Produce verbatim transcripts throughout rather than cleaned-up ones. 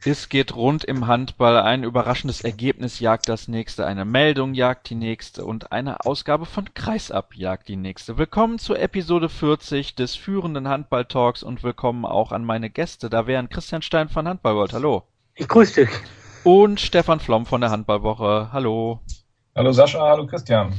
Es geht rund im Handball. Ein überraschendes Ergebnis jagt das nächste, eine Meldung jagt die nächste und eine Ausgabe von Kreisab jagt die nächste. Willkommen zur Episode vierzig des führenden Handball-Talks und willkommen auch an meine Gäste. Da wären Christian Stein von Handballworld, hallo. Ich grüße dich. Und Stefan Flom von der Handballwoche, hallo. Hallo Sascha, hallo Christian.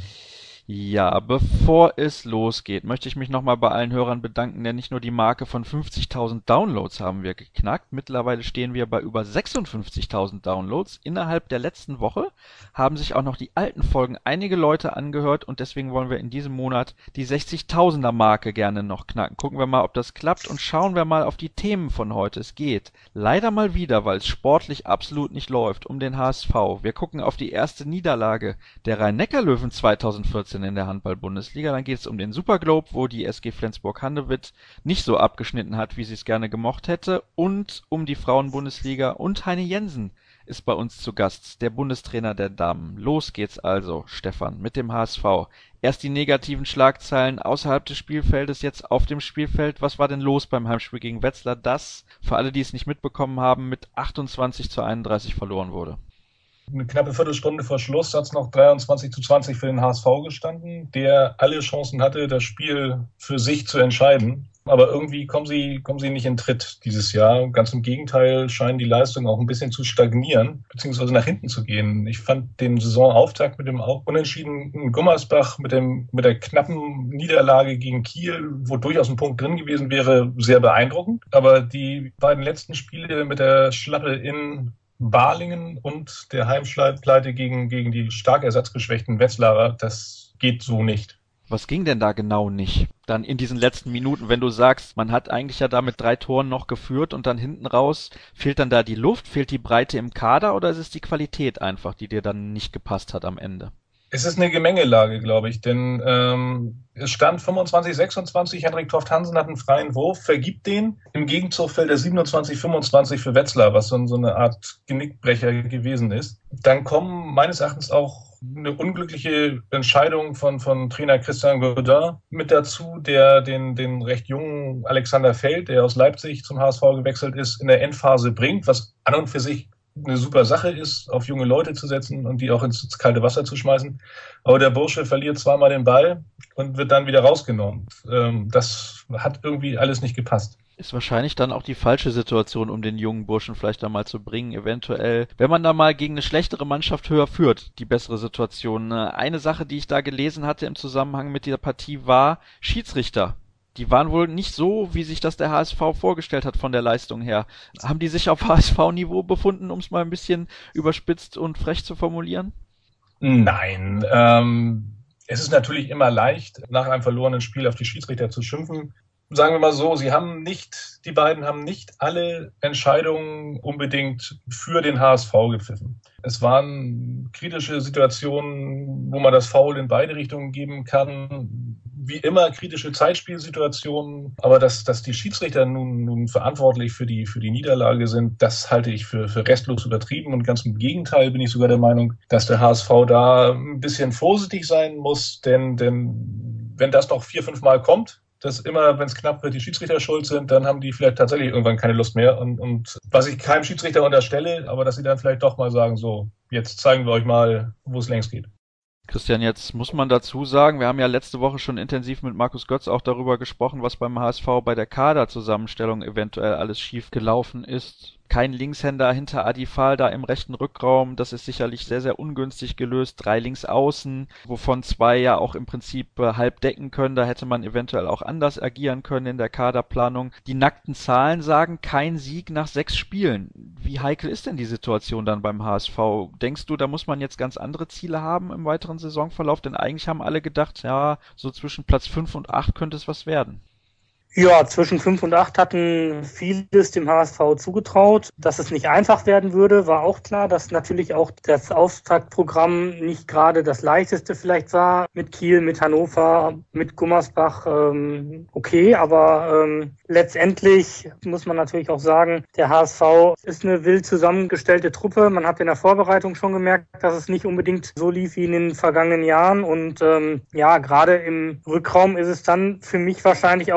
Ja, bevor es losgeht, möchte ich mich nochmal bei allen Hörern bedanken, denn nicht nur die Marke von fünfzigtausend Downloads haben wir geknackt. Mittlerweile stehen wir bei über sechsundfünfzigtausend Downloads. Innerhalb der letzten Woche haben sich auch noch die alten Folgen einige Leute angehört und deswegen wollen wir in diesem Monat die sechzigtausender Marke gerne noch knacken. Gucken wir mal, ob das klappt und schauen wir mal auf die Themen von heute. Es geht leider mal wieder, weil es sportlich absolut nicht läuft, um den H S V. Wir gucken auf die erste Niederlage der Rhein-Neckar-Löwen zweitausendvierzehn in der Handball-Bundesliga. Dann geht es um den Superglobe, wo die S G Flensburg-Handewitt nicht so abgeschnitten hat, wie sie es gerne gemocht hätte, und um die Frauen-Bundesliga. Und Heine Jensen ist bei uns zu Gast, der Bundestrainer der Damen. Los geht's also, Stefan, mit dem H S V. Erst die negativen Schlagzeilen außerhalb des Spielfeldes, jetzt auf dem Spielfeld. Was war denn los beim Heimspiel gegen Wetzlar, das, für alle, die es nicht mitbekommen haben, mit achtundzwanzig zu einunddreißig verloren wurde? Eine knappe Viertelstunde vor Schluss hat es noch dreiundzwanzig zu zwanzig für den H S V gestanden, der alle Chancen hatte, das Spiel für sich zu entscheiden. Aber irgendwie kommen sie, kommen sie nicht in Tritt dieses Jahr. Ganz im Gegenteil scheinen die Leistungen auch ein bisschen zu stagnieren, beziehungsweise nach hinten zu gehen. Ich fand den Saisonauftakt mit dem auch unentschiedenen Gummersbach, mit dem, mit der knappen Niederlage gegen Kiel, wo durchaus ein Punkt drin gewesen wäre, sehr beeindruckend. Aber die beiden letzten Spiele mit der Schlappe in Balingen und der Heimpleite gegen, gegen die stark ersatzgeschwächten Wetzlarer, das geht so nicht. Was ging denn da genau nicht? Dann in diesen letzten Minuten, wenn du sagst, man hat eigentlich ja da mit drei Toren noch geführt und dann hinten raus, fehlt dann da die Luft, fehlt die Breite im Kader oder ist es die Qualität einfach, die dir dann nicht gepasst hat am Ende? Es ist eine Gemengelage, glaube ich, denn ähm, es stand fünfundzwanzig sechsundzwanzig, Henrik Toft-Hansen hat einen freien Wurf, vergibt den. Im Gegenzug fällt er siebenundzwanzig fünfundzwanzig für Wetzlar, was so, so eine Art Genickbrecher gewesen ist. Dann kommen meines Erachtens auch eine unglückliche Entscheidung von, von Trainer Christian Godin mit dazu, der den, den recht jungen Alexander Feld, der aus Leipzig zum H S V gewechselt ist, in der Endphase bringt, was an und für sich eine super Sache ist, auf junge Leute zu setzen und die auch ins kalte Wasser zu schmeißen. Aber der Bursche verliert zweimal den Ball und wird dann wieder rausgenommen. Das hat irgendwie alles nicht gepasst. Ist wahrscheinlich dann auch die falsche Situation, um den jungen Burschen vielleicht da mal zu bringen. Eventuell, wenn man da mal gegen eine schlechtere Mannschaft höher führt, die bessere Situation. Eine Sache, die ich da gelesen hatte im Zusammenhang mit dieser Partie, war Schiedsrichter. Die waren wohl nicht so, wie sich das der H S V vorgestellt hat von der Leistung her. Haben die sich auf H S V-Niveau befunden, um es mal ein bisschen überspitzt und frech zu formulieren? Nein, ähm, es ist natürlich immer leicht, nach einem verlorenen Spiel auf die Schiedsrichter zu schimpfen. Sagen wir mal so, sie haben nicht, die beiden haben nicht alle Entscheidungen unbedingt für den H S V gepfiffen. Es waren kritische Situationen, wo man das Foul in beide Richtungen geben kann. Wie immer kritische Zeitspielsituationen. Aber dass, dass die Schiedsrichter nun, nun verantwortlich für die, für die Niederlage sind, das halte ich für, für restlos übertrieben. Und ganz im Gegenteil bin ich sogar der Meinung, dass der H S V da ein bisschen vorsichtig sein muss. Denn, denn wenn das noch vier, fünf Mal kommt, dass immer, wenn es knapp wird, die Schiedsrichter schuld sind, dann haben die vielleicht tatsächlich irgendwann keine Lust mehr. Und, und was ich keinem Schiedsrichter unterstelle, aber dass sie dann vielleicht doch mal sagen, so, jetzt zeigen wir euch mal, wo es längst geht. Christian, jetzt muss man dazu sagen, wir haben ja letzte Woche schon intensiv mit Markus Götz auch darüber gesprochen, was beim H S V bei der Kaderzusammenstellung eventuell alles schief gelaufen ist. Kein Linkshänder hinter Adi Fahl da im rechten Rückraum, das ist sicherlich sehr, sehr ungünstig gelöst. Drei Linksaußen, wovon zwei ja auch im Prinzip äh, halb decken können, da hätte man eventuell auch anders agieren können in der Kaderplanung. Die nackten Zahlen sagen, kein Sieg nach sechs Spielen. Wie heikel ist denn die Situation dann beim H S V? Denkst du, da muss man jetzt ganz andere Ziele haben im weiteren Saisonverlauf? Denn eigentlich haben alle gedacht, ja, so zwischen Platz fünf und acht könnte es was werden. Ja, zwischen fünf und acht hatten vieles dem H S V zugetraut. Dass es nicht einfach werden würde, war auch klar. Dass natürlich auch das Auftaktprogramm nicht gerade das leichteste vielleicht war. Mit Kiel, mit Hannover, mit Gummersbach, ähm, okay. Aber ähm, letztendlich muss man natürlich auch sagen, der H S V ist eine wild zusammengestellte Truppe. Man hat in der Vorbereitung schon gemerkt, dass es nicht unbedingt so lief wie in den vergangenen Jahren. Und ähm, ja, gerade im Rückraum ist es dann für mich wahrscheinlich auch mal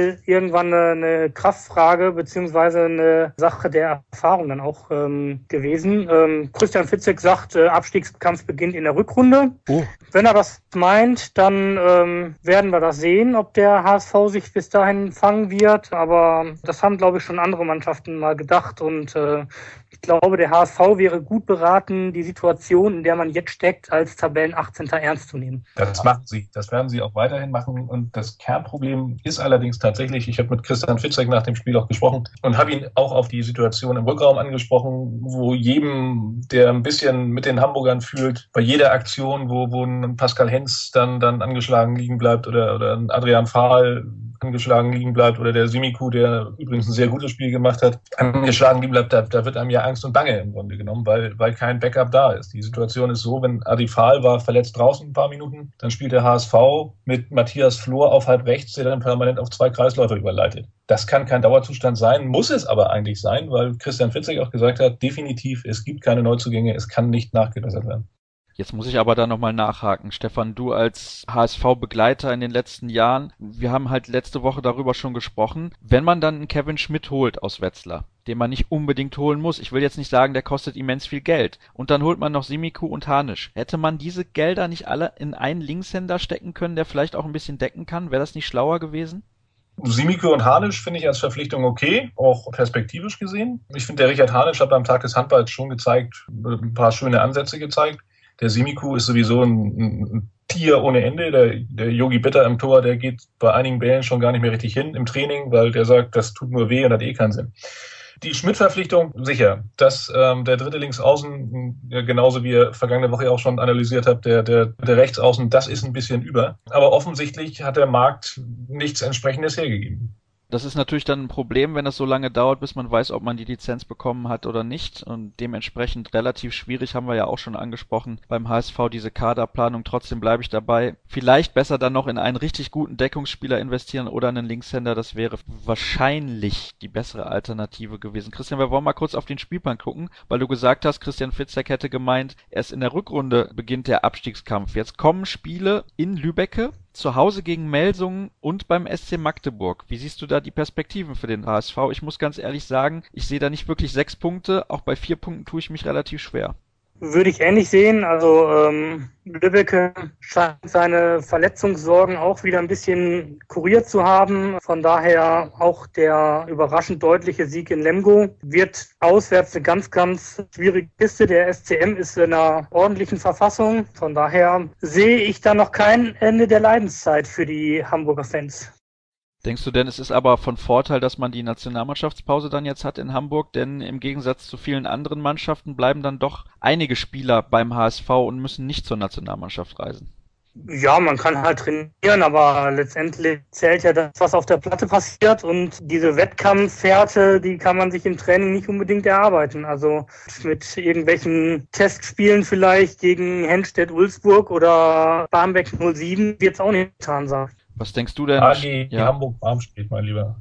mal irgendwann eine, eine Kraftfrage beziehungsweise eine Sache der Erfahrung dann auch ähm, gewesen. Ähm, Christian Fitzek sagt, äh, Abstiegskampf beginnt in der Rückrunde. Oh. Wenn er das meint, dann ähm, werden wir das sehen, ob der H S V sich bis dahin fangen wird. Aber das haben, glaube ich, schon andere Mannschaften mal gedacht. Und äh, ich glaube, der H S V wäre gut beraten, die Situation, in der man jetzt steckt, als Tabellen achtzehnter ernst zu nehmen. Das machen sie. Das werden sie auch weiterhin machen. Und das Kernproblem ist allerdings tatsächlich, ich habe mit Christian Fitzek nach dem Spiel auch gesprochen und habe ihn auch auf die Situation im Rückraum angesprochen, wo jedem, der ein bisschen mit den Hamburgern fühlt, bei jeder Aktion, wo, wo ein Pascal Hens dann, dann angeschlagen liegen bleibt oder, oder ein Adrian Fahl angeschlagen liegen bleibt oder der Simiku, der übrigens ein sehr gutes Spiel gemacht hat, angeschlagen liegen bleibt, da, da wird einem ja Angst und Bange im Grunde genommen, weil, weil kein Backup da ist. Die Situation ist so, wenn Adi Fahl war verletzt draußen ein paar Minuten, dann spielt der H S V mit Matthias Flor auf halb rechts, der dann permanent auf zwei Kreisläufer überleitet. Das kann kein Dauerzustand sein, muss es aber eigentlich sein, weil Christian Fitzek auch gesagt hat, definitiv, es gibt keine Neuzugänge, es kann nicht nachgebessert werden. Jetzt muss ich aber da nochmal nachhaken. Stefan, du als H S V-Begleiter in den letzten Jahren, wir haben halt letzte Woche darüber schon gesprochen, wenn man dann einen Kevin Schmidt holt aus Wetzlar, den man nicht unbedingt holen muss, ich will jetzt nicht sagen, der kostet immens viel Geld, und dann holt man noch Simiku und Hanisch. Hätte man diese Gelder nicht alle in einen Linkshänder stecken können, der vielleicht auch ein bisschen decken kann? Wäre das nicht schlauer gewesen? Simiku und Hanisch finde ich als Verpflichtung okay, auch perspektivisch gesehen. Ich finde, der Richard Hanisch hat beim Tag des Handballs schon gezeigt, ein paar schöne Ansätze gezeigt. Der Simiku ist sowieso ein, ein Tier ohne Ende. Der, der Yogi Bitter im Tor, der geht bei einigen Bällen schon gar nicht mehr richtig hin im Training, weil der sagt, das tut nur weh und hat eh keinen Sinn. Die Schmidt-Verpflichtung, sicher. Dass ähm, der dritte Linksaußen, ja, genauso wie ihr vergangene Woche auch schon analysiert habt, der, der, der Rechtsaußen, das ist ein bisschen über. Aber offensichtlich hat der Markt nichts Entsprechendes hergegeben. Das ist natürlich dann ein Problem, wenn es so lange dauert, bis man weiß, ob man die Lizenz bekommen hat oder nicht. Und dementsprechend relativ schwierig, haben wir ja auch schon angesprochen, beim H S V diese Kaderplanung. Trotzdem bleibe ich dabei. Vielleicht besser dann noch in einen richtig guten Deckungsspieler investieren oder einen Linkshänder. Das wäre wahrscheinlich die bessere Alternative gewesen. Christian, wir wollen mal kurz auf den Spielplan gucken, weil du gesagt hast, Christian Fitzek hätte gemeint, erst in der Rückrunde beginnt der Abstiegskampf. Jetzt kommen Spiele in Lübbecke, zu Hause gegen Melsungen und beim S C Magdeburg. Wie siehst du da die Perspektiven für den H S V? Ich muss ganz ehrlich sagen, ich sehe da nicht wirklich sechs Punkte. Auch bei vier Punkten tue ich mich relativ schwer. Würde ich ähnlich sehen. Also ähm, Lübbecke scheint seine Verletzungssorgen auch wieder ein bisschen kuriert zu haben. Von daher auch der überraschend deutliche Sieg in Lemgo wird auswärts eine ganz, ganz schwierige Kiste. Der S C M ist in einer ordentlichen Verfassung. Von daher sehe ich da noch kein Ende der Leidenszeit für die Hamburger Fans. Denkst du denn, es ist aber von Vorteil, dass man die Nationalmannschaftspause dann jetzt hat in Hamburg? Denn im Gegensatz zu vielen anderen Mannschaften bleiben dann doch einige Spieler beim H S V und müssen nicht zur Nationalmannschaft reisen. Ja, man kann halt trainieren, aber letztendlich zählt ja das, was auf der Platte passiert, und diese Wettkampfhärte, die kann man sich im Training nicht unbedingt erarbeiten. Also mit irgendwelchen Testspielen vielleicht gegen Henstedt-Ulzburg oder Barmbek null sieben wird es auch nicht getan sein. Was denkst du denn? A G ja. Hamburg-Barm spielt, mein Lieber.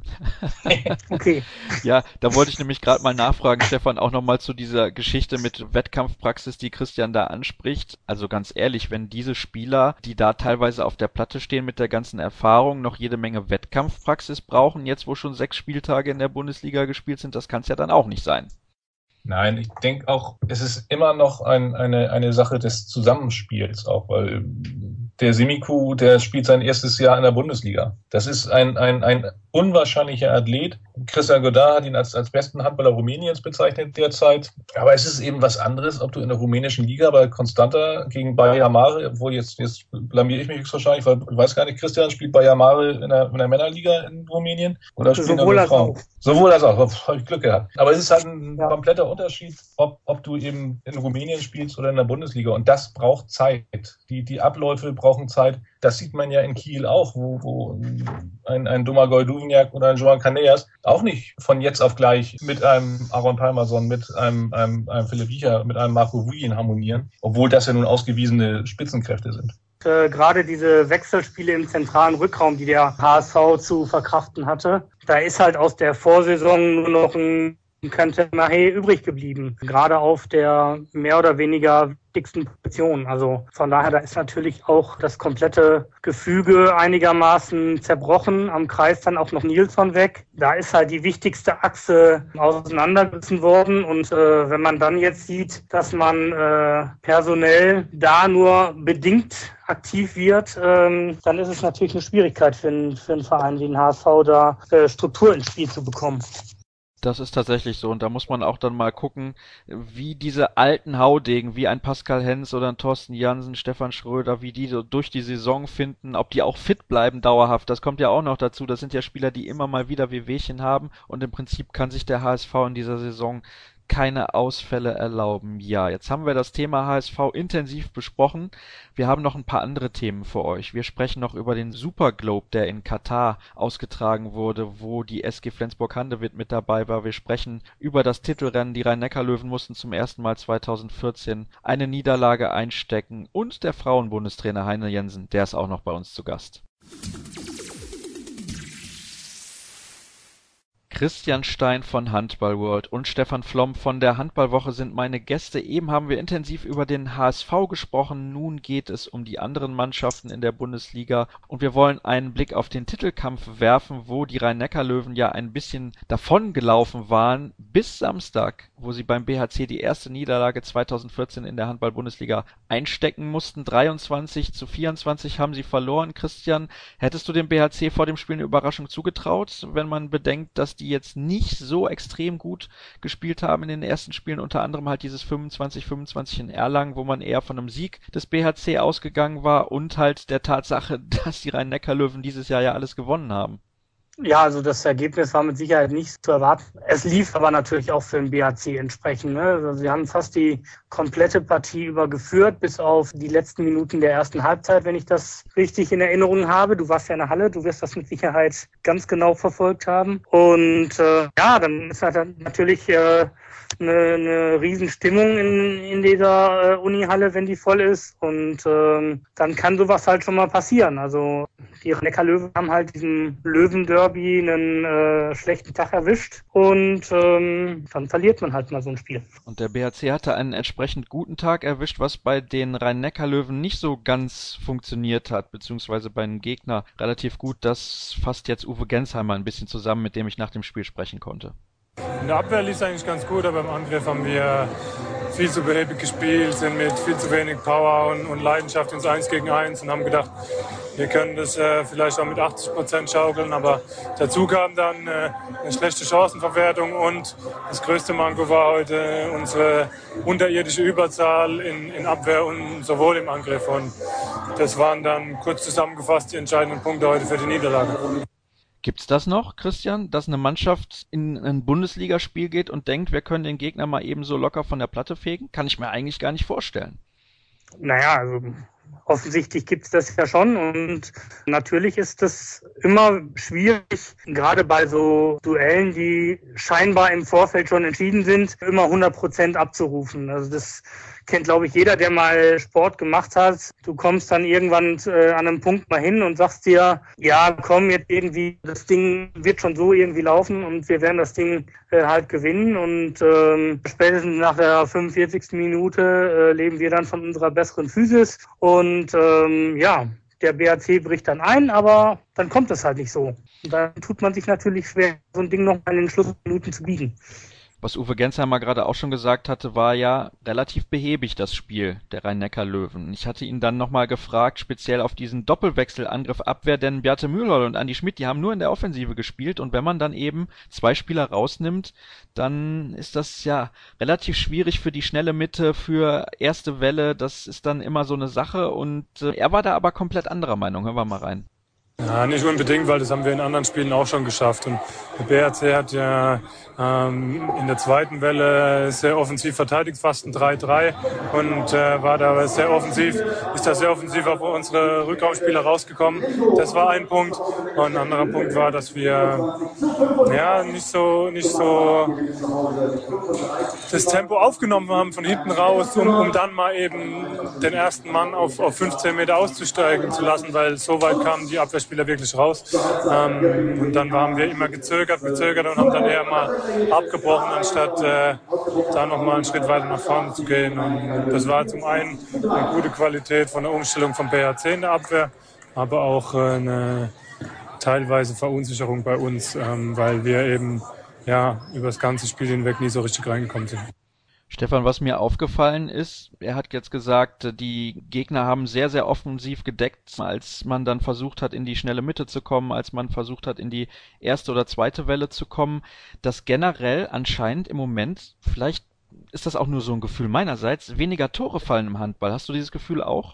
Okay. Ja, da wollte ich nämlich gerade mal nachfragen, Stefan, auch nochmal zu dieser Geschichte mit Wettkampfpraxis, die Christian da anspricht. Also ganz ehrlich, wenn diese Spieler, die da teilweise auf der Platte stehen mit der ganzen Erfahrung, noch jede Menge Wettkampfpraxis brauchen, jetzt wo schon sechs Spieltage in der Bundesliga gespielt sind, das kann es ja dann auch nicht sein. Nein, ich denke auch, es ist immer noch ein, eine, eine Sache des Zusammenspiels auch, weil der Simiku, der spielt sein erstes Jahr in der Bundesliga. Das ist ein, ein, ein unwahrscheinlicher Athlet. Christian Godard hat ihn als, als besten Handballer Rumäniens bezeichnet derzeit. Aber es ist eben was anderes, ob du in der rumänischen Liga bei Constanta gegen Bayer Mare, obwohl jetzt, jetzt blamiere ich mich höchstwahrscheinlich, weil ich weiß gar nicht, Christian spielt Bayer Mare in der, in der Männerliga in Rumänien oder spielt er nur Frauen? Sowohl als auch, habe ich Glück gehabt. Aber es ist halt ein ja. kompletter Unterschied, ob, ob du eben in Rumänien spielst oder in der Bundesliga. Und das braucht Zeit. Die, die Abläufe brauchen Zeit. Das sieht man ja in Kiel auch, wo, wo ein, ein Domagoj Duvniak oder ein Joan Caneas auch nicht von jetzt auf gleich mit einem Aaron Palmerson, mit einem, einem, einem Philipp Wiecher, mit einem Marco Vuyin harmonieren, obwohl das ja nun ausgewiesene Spitzenkräfte sind. Äh, gerade diese Wechselspiele im zentralen Rückraum, die der H S V zu verkraften hatte, da ist halt aus der Vorsaison nur noch ein könnte nachher übrig geblieben. Gerade auf der mehr oder weniger dicksten Position. Also von daher, da ist natürlich auch das komplette Gefüge einigermaßen zerbrochen. Am Kreis dann auch noch Nilsson weg. Da ist halt die wichtigste Achse auseinandergerissen worden. Und äh, wenn man dann jetzt sieht, dass man äh, personell da nur bedingt aktiv wird, ähm, dann ist es natürlich eine Schwierigkeit für, ein, für einen Verein wie den H S V, da äh, Struktur ins Spiel zu bekommen. Das ist tatsächlich so und da muss man auch dann mal gucken, wie diese alten Haudegen, wie ein Pascal Hens oder ein Thorsten Jansen, Stefan Schröder, wie die so durch die Saison finden, ob die auch fit bleiben dauerhaft. Das kommt ja auch noch dazu. Das sind ja Spieler, die immer mal wieder Wehwehchen haben und im Prinzip kann sich der H S V in dieser Saison keine Ausfälle erlauben. Ja, jetzt haben wir das Thema H S V intensiv besprochen. Wir haben noch ein paar andere Themen für euch. Wir sprechen noch über den Super Globe, der in Katar ausgetragen wurde, wo die S G Flensburg-Handewitt mit dabei war. Wir sprechen über das Titelrennen. Die Rhein-Neckar-Löwen mussten zum ersten Mal zweitausendvierzehn eine Niederlage einstecken und der Frauenbundestrainer Heine Jensen, der ist auch noch bei uns zu Gast. Christian Stein von Handball World und Stefan Flom von der Handballwoche sind meine Gäste. Eben haben wir intensiv über den H S V gesprochen. Nun geht es um die anderen Mannschaften in der Bundesliga und wir wollen einen Blick auf den Titelkampf werfen, wo die Rhein-Neckar-Löwen ja ein bisschen davon gelaufen waren bis Samstag, wo sie beim B H C die erste Niederlage zweitausendvierzehn in der Handball-Bundesliga einstecken mussten. dreiundzwanzig zu vierundzwanzig haben sie verloren. Christian, hättest du dem B H C vor dem Spiel eine Überraschung zugetraut, wenn man bedenkt, dass die jetzt nicht so extrem gut gespielt haben in den ersten Spielen, unter anderem halt dieses fünfundzwanzig fünfundzwanzig in Erlangen, wo man eher von einem Sieg des B H C ausgegangen war und halt der Tatsache, dass die Rhein-Neckar-Löwen dieses Jahr ja alles gewonnen haben? Ja, also das Ergebnis war mit Sicherheit nicht zu erwarten. Es lief aber natürlich auch für den B H C entsprechend. Ne? Also sie haben fast die komplette Partie über geführt, bis auf die letzten Minuten der ersten Halbzeit, wenn ich das richtig in Erinnerung habe. Du warst ja in der Halle, du wirst das mit Sicherheit ganz genau verfolgt haben. Und äh, ja, dann ist halt natürlich äh, eine, eine Riesenstimmung in, in dieser äh, Unihalle, wenn die voll ist. Und ähm, dann kann sowas halt schon mal passieren. Also die Neckar-Löwen haben halt diesen Löwen-Derby einen äh, schlechten Tag erwischt und ähm, dann verliert man halt mal so ein Spiel. Und der B H C hatte einen entsprechend guten Tag erwischt, was bei den Rhein-Neckar-Löwen nicht so ganz funktioniert hat, beziehungsweise bei einem Gegner relativ gut. Das fasst jetzt Uwe Gensheimer ein bisschen zusammen, mit dem ich nach dem Spiel sprechen konnte. In der Abwehr lief es eigentlich ganz gut, aber im Angriff haben wir viel zu behäbig gespielt, sind mit viel zu wenig Power und, und Leidenschaft ins Eins gegen Eins und haben gedacht, wir können das äh, vielleicht auch mit achtzig Prozent schaukeln, aber dazu kam dann äh, eine schlechte Chancenverwertung und das größte Manko war heute äh, unsere unterirdische Überzahl in, in Abwehr und sowohl im Angriff und das waren dann kurz zusammengefasst die entscheidenden Punkte heute für die Niederlage. Gibt's das noch, Christian, dass eine Mannschaft in ein Bundesligaspiel geht und denkt, wir können den Gegner mal eben so locker von der Platte fegen? Kann ich mir eigentlich gar nicht vorstellen. Naja, also offensichtlich gibt's das ja schon und natürlich ist das immer schwierig, gerade bei so Duellen, die scheinbar im Vorfeld schon entschieden sind, immer hundert Prozent abzurufen. Also das kennt, glaube ich, jeder, der mal Sport gemacht hat. Du kommst dann irgendwann äh, an einem Punkt mal hin und sagst dir, ja, komm, jetzt irgendwie, das Ding wird schon so irgendwie laufen und wir werden das Ding äh, halt gewinnen und ähm, spätestens nach der fünfundvierzigsten Minute äh, leben wir dann von unserer besseren Physis und ähm, ja, der B H C bricht dann ein, aber dann kommt es halt nicht so. Und dann tut man sich natürlich schwer, so ein Ding noch mal in den Schlussminuten zu biegen. Was Uwe Gensheimer gerade auch schon gesagt hatte, war ja relativ behäbig das Spiel der Rhein-Neckar-Löwen. Ich hatte ihn dann nochmal gefragt, speziell auf diesen Doppelwechsel Abwehr, denn Bjarte Mühlholl und Andi Schmidt, die haben nur in der Offensive gespielt und wenn man dann eben zwei Spieler rausnimmt, dann ist das ja relativ schwierig für die schnelle Mitte, für erste Welle, das ist dann immer so eine Sache und äh, er war da aber komplett anderer Meinung. Hören wir mal rein. Ja, nicht unbedingt, weil das haben wir in anderen Spielen auch schon geschafft. Und der B H C hat ja ähm, in der zweiten Welle sehr offensiv verteidigt, fast ein drei drei und äh, war da sehr offensiv, ist da sehr offensiv auf unsere Rückraumspieler rausgekommen. Das war ein Punkt. Und ein anderer Punkt war, dass wir ja nicht so nicht so das Tempo aufgenommen haben von hinten raus, um, um dann mal eben den ersten Mann auf, auf fünfzehn Meter auszusteigen zu lassen, weil so weit kamen die Abwehrspieler Spieler wirklich raus. Ähm, und dann haben wir immer gezögert, gezögert und haben dann eher mal abgebrochen, anstatt äh, da nochmal einen Schritt weiter nach vorne zu gehen. Und das war zum einen eine gute Qualität von der Umstellung vom B H C in der Abwehr, aber auch äh, eine teilweise Verunsicherung bei uns, ähm, weil wir eben ja über das ganze Spiel hinweg nie so richtig reingekommen sind. Stefan, was mir aufgefallen ist, er hat jetzt gesagt, die Gegner haben sehr, sehr offensiv gedeckt, als man dann versucht hat, in die schnelle Mitte zu kommen, als man versucht hat, in die erste oder zweite Welle zu kommen, dass generell anscheinend im Moment, vielleicht ist das auch nur so ein Gefühl meinerseits, weniger Tore fallen im Handball. Hast du dieses Gefühl auch?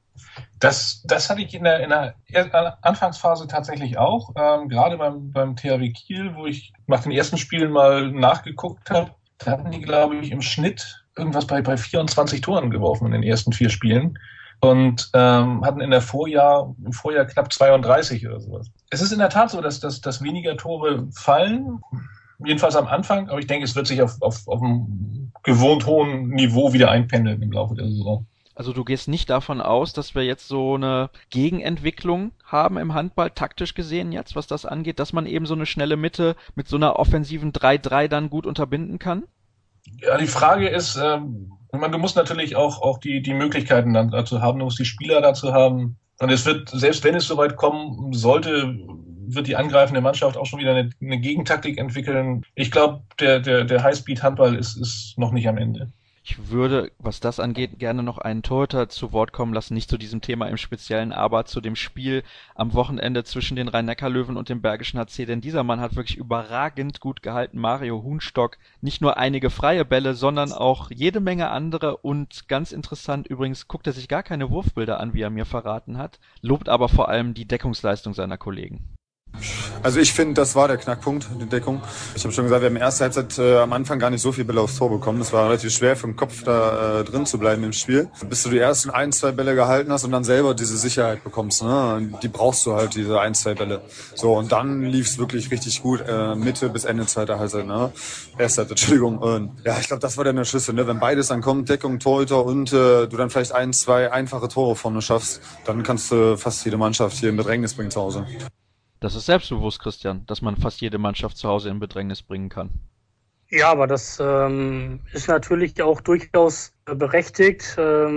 Das, das hatte ich in der, in der Anfangsphase tatsächlich auch, ähm, gerade beim, beim T H W Kiel, wo ich nach den ersten Spielen mal nachgeguckt habe. Da hatten die, glaube ich, im Schnitt irgendwas bei, bei vierundzwanzig Toren geworfen in den ersten vier Spielen und ähm, hatten in der Vorjahr, im Vorjahr knapp zweiunddreißig oder sowas. Es ist in der Tat so, dass, dass, dass weniger Tore fallen, jedenfalls am Anfang, aber ich denke, es wird sich auf, auf, auf einem gewohnt hohen Niveau wieder einpendeln im Laufe der Saison. Also du gehst nicht davon aus, dass wir jetzt so eine Gegenentwicklung haben im Handball, taktisch gesehen jetzt, was das angeht, dass man eben so eine schnelle Mitte mit so einer offensiven drei drei dann gut unterbinden kann? Ja, die Frage ist, ähm, du musst natürlich auch, auch die, die Möglichkeiten dann dazu haben, du musst die Spieler dazu haben. Und es wird, selbst wenn es soweit kommen sollte, wird die angreifende Mannschaft auch schon wieder eine, eine Gegentaktik entwickeln. Ich glaube, der, der, der Highspeed-Handball ist, ist noch nicht am Ende. Ich würde, was das angeht, gerne noch einen Torhüter zu Wort kommen lassen, nicht zu diesem Thema im Speziellen, aber zu dem Spiel am Wochenende zwischen den Rhein-Neckar-Löwen und dem Bergischen H C, denn dieser Mann hat wirklich überragend gut gehalten, Mario Hunstock, nicht nur einige freie Bälle, sondern auch jede Menge andere und ganz interessant übrigens, guckt er sich gar keine Wurfbilder an, wie er mir verraten hat, lobt aber vor allem die Deckungsleistung seiner Kollegen. Also ich finde, das war der Knackpunkt, die Deckung. Ich habe schon gesagt, wir haben in der ersten Halbzeit äh, am Anfang gar nicht so viel Bälle aufs Tor bekommen. Es war relativ schwer für den Kopf da äh, drin zu bleiben im Spiel. Bis du die ersten ein, zwei Bälle gehalten hast und dann selber diese Sicherheit bekommst. Ne? Die brauchst du halt, diese ein, zwei Bälle. So, und dann lief es wirklich richtig gut, äh, Mitte bis Ende zweiter Halbzeit. Ne? Erste Halbzeit, Entschuldigung. Und ja, ich glaube, das war dann der Schlüssel. Ne? Wenn beides dann kommt, Deckung, Torhüter und äh, du dann vielleicht ein, zwei einfache Tore vorne schaffst, dann kannst du fast jede Mannschaft hier in Bedrängnis bringen zu Hause. Das ist selbstbewusst, Christian, dass man fast jede Mannschaft zu Hause in Bedrängnis bringen kann. Ja, aber das ähm, ist natürlich auch durchaus berechtigt.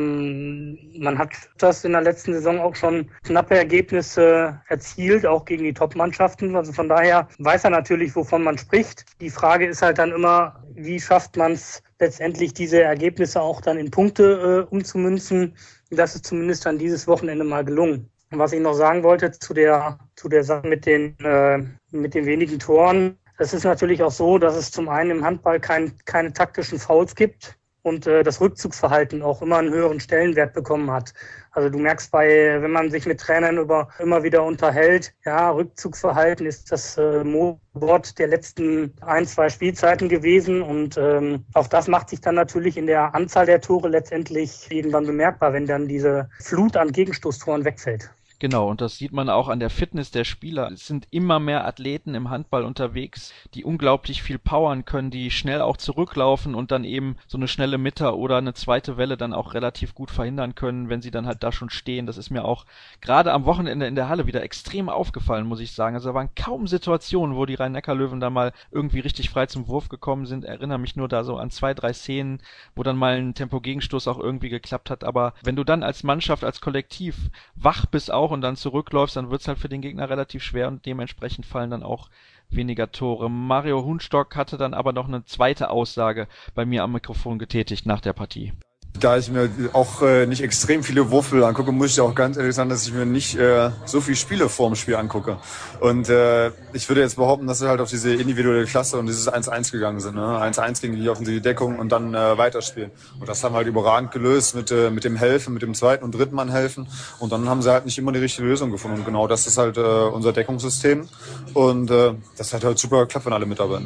Ähm, man hat das in der letzten Saison auch schon knappe Ergebnisse erzielt, auch gegen die Top-Mannschaften. Also von daher weiß er natürlich, wovon man spricht. Die Frage ist halt dann immer, wie schafft man es letztendlich, diese Ergebnisse auch dann in Punkte äh, umzumünzen. Das ist zumindest dann dieses Wochenende mal gelungen. Und was ich noch sagen wollte zu der zu der Sache mit den äh, mit den wenigen Toren, es ist natürlich auch so, dass es zum einen im Handball kein, keine taktischen Fouls gibt und äh, das Rückzugsverhalten auch immer einen höheren Stellenwert bekommen hat. Also du merkst bei, wenn man sich mit Trainern über immer wieder unterhält, ja, Rückzugsverhalten ist das äh, Modewort der letzten ein, zwei Spielzeiten gewesen und ähm, auch das macht sich dann natürlich in der Anzahl der Tore letztendlich irgendwann bemerkbar, wenn dann diese Flut an Gegenstoßtoren wegfällt. Genau, und das sieht man auch an der Fitness der Spieler. Es sind immer mehr Athleten im Handball unterwegs, die unglaublich viel powern können, die schnell auch zurücklaufen und dann eben so eine schnelle Mitte oder eine zweite Welle dann auch relativ gut verhindern können, wenn sie dann halt da schon stehen. Das ist mir auch gerade am Wochenende in der Halle wieder extrem aufgefallen, muss ich sagen. Also da waren kaum Situationen, wo die Rhein-Neckar-Löwen da mal irgendwie richtig frei zum Wurf gekommen sind. Ich erinnere mich nur da so an zwei, drei Szenen, wo dann mal ein Tempo-Gegenstoß auch irgendwie geklappt hat. Aber wenn du dann als Mannschaft, als Kollektiv wach bist auch und dann zurückläufst, dann wird's halt für den Gegner relativ schwer und dementsprechend fallen dann auch weniger Tore. Mario Hunstock hatte dann aber noch eine zweite Aussage bei mir am Mikrofon getätigt nach der Partie. Da ich mir auch äh, nicht extrem viele Wurfbilder angucke, muss ich auch ganz ehrlich sagen, dass ich mir nicht äh, so viele Spiele vor dem Spiel angucke. Und äh, ich würde jetzt behaupten, dass sie halt auf diese individuelle Klasse und dieses eins eins gegangen sind. Ne? eins eins gegen die offensive Deckung und dann äh, weiterspielen. Und das haben wir halt überragend gelöst mit äh, mit dem Helfen, mit dem zweiten und dritten Mann helfen. Und dann haben sie halt nicht immer die richtige Lösung gefunden. Und genau das ist halt äh, unser Deckungssystem. Und äh, das hat halt super geklappt, wenn alle mitarbeiten.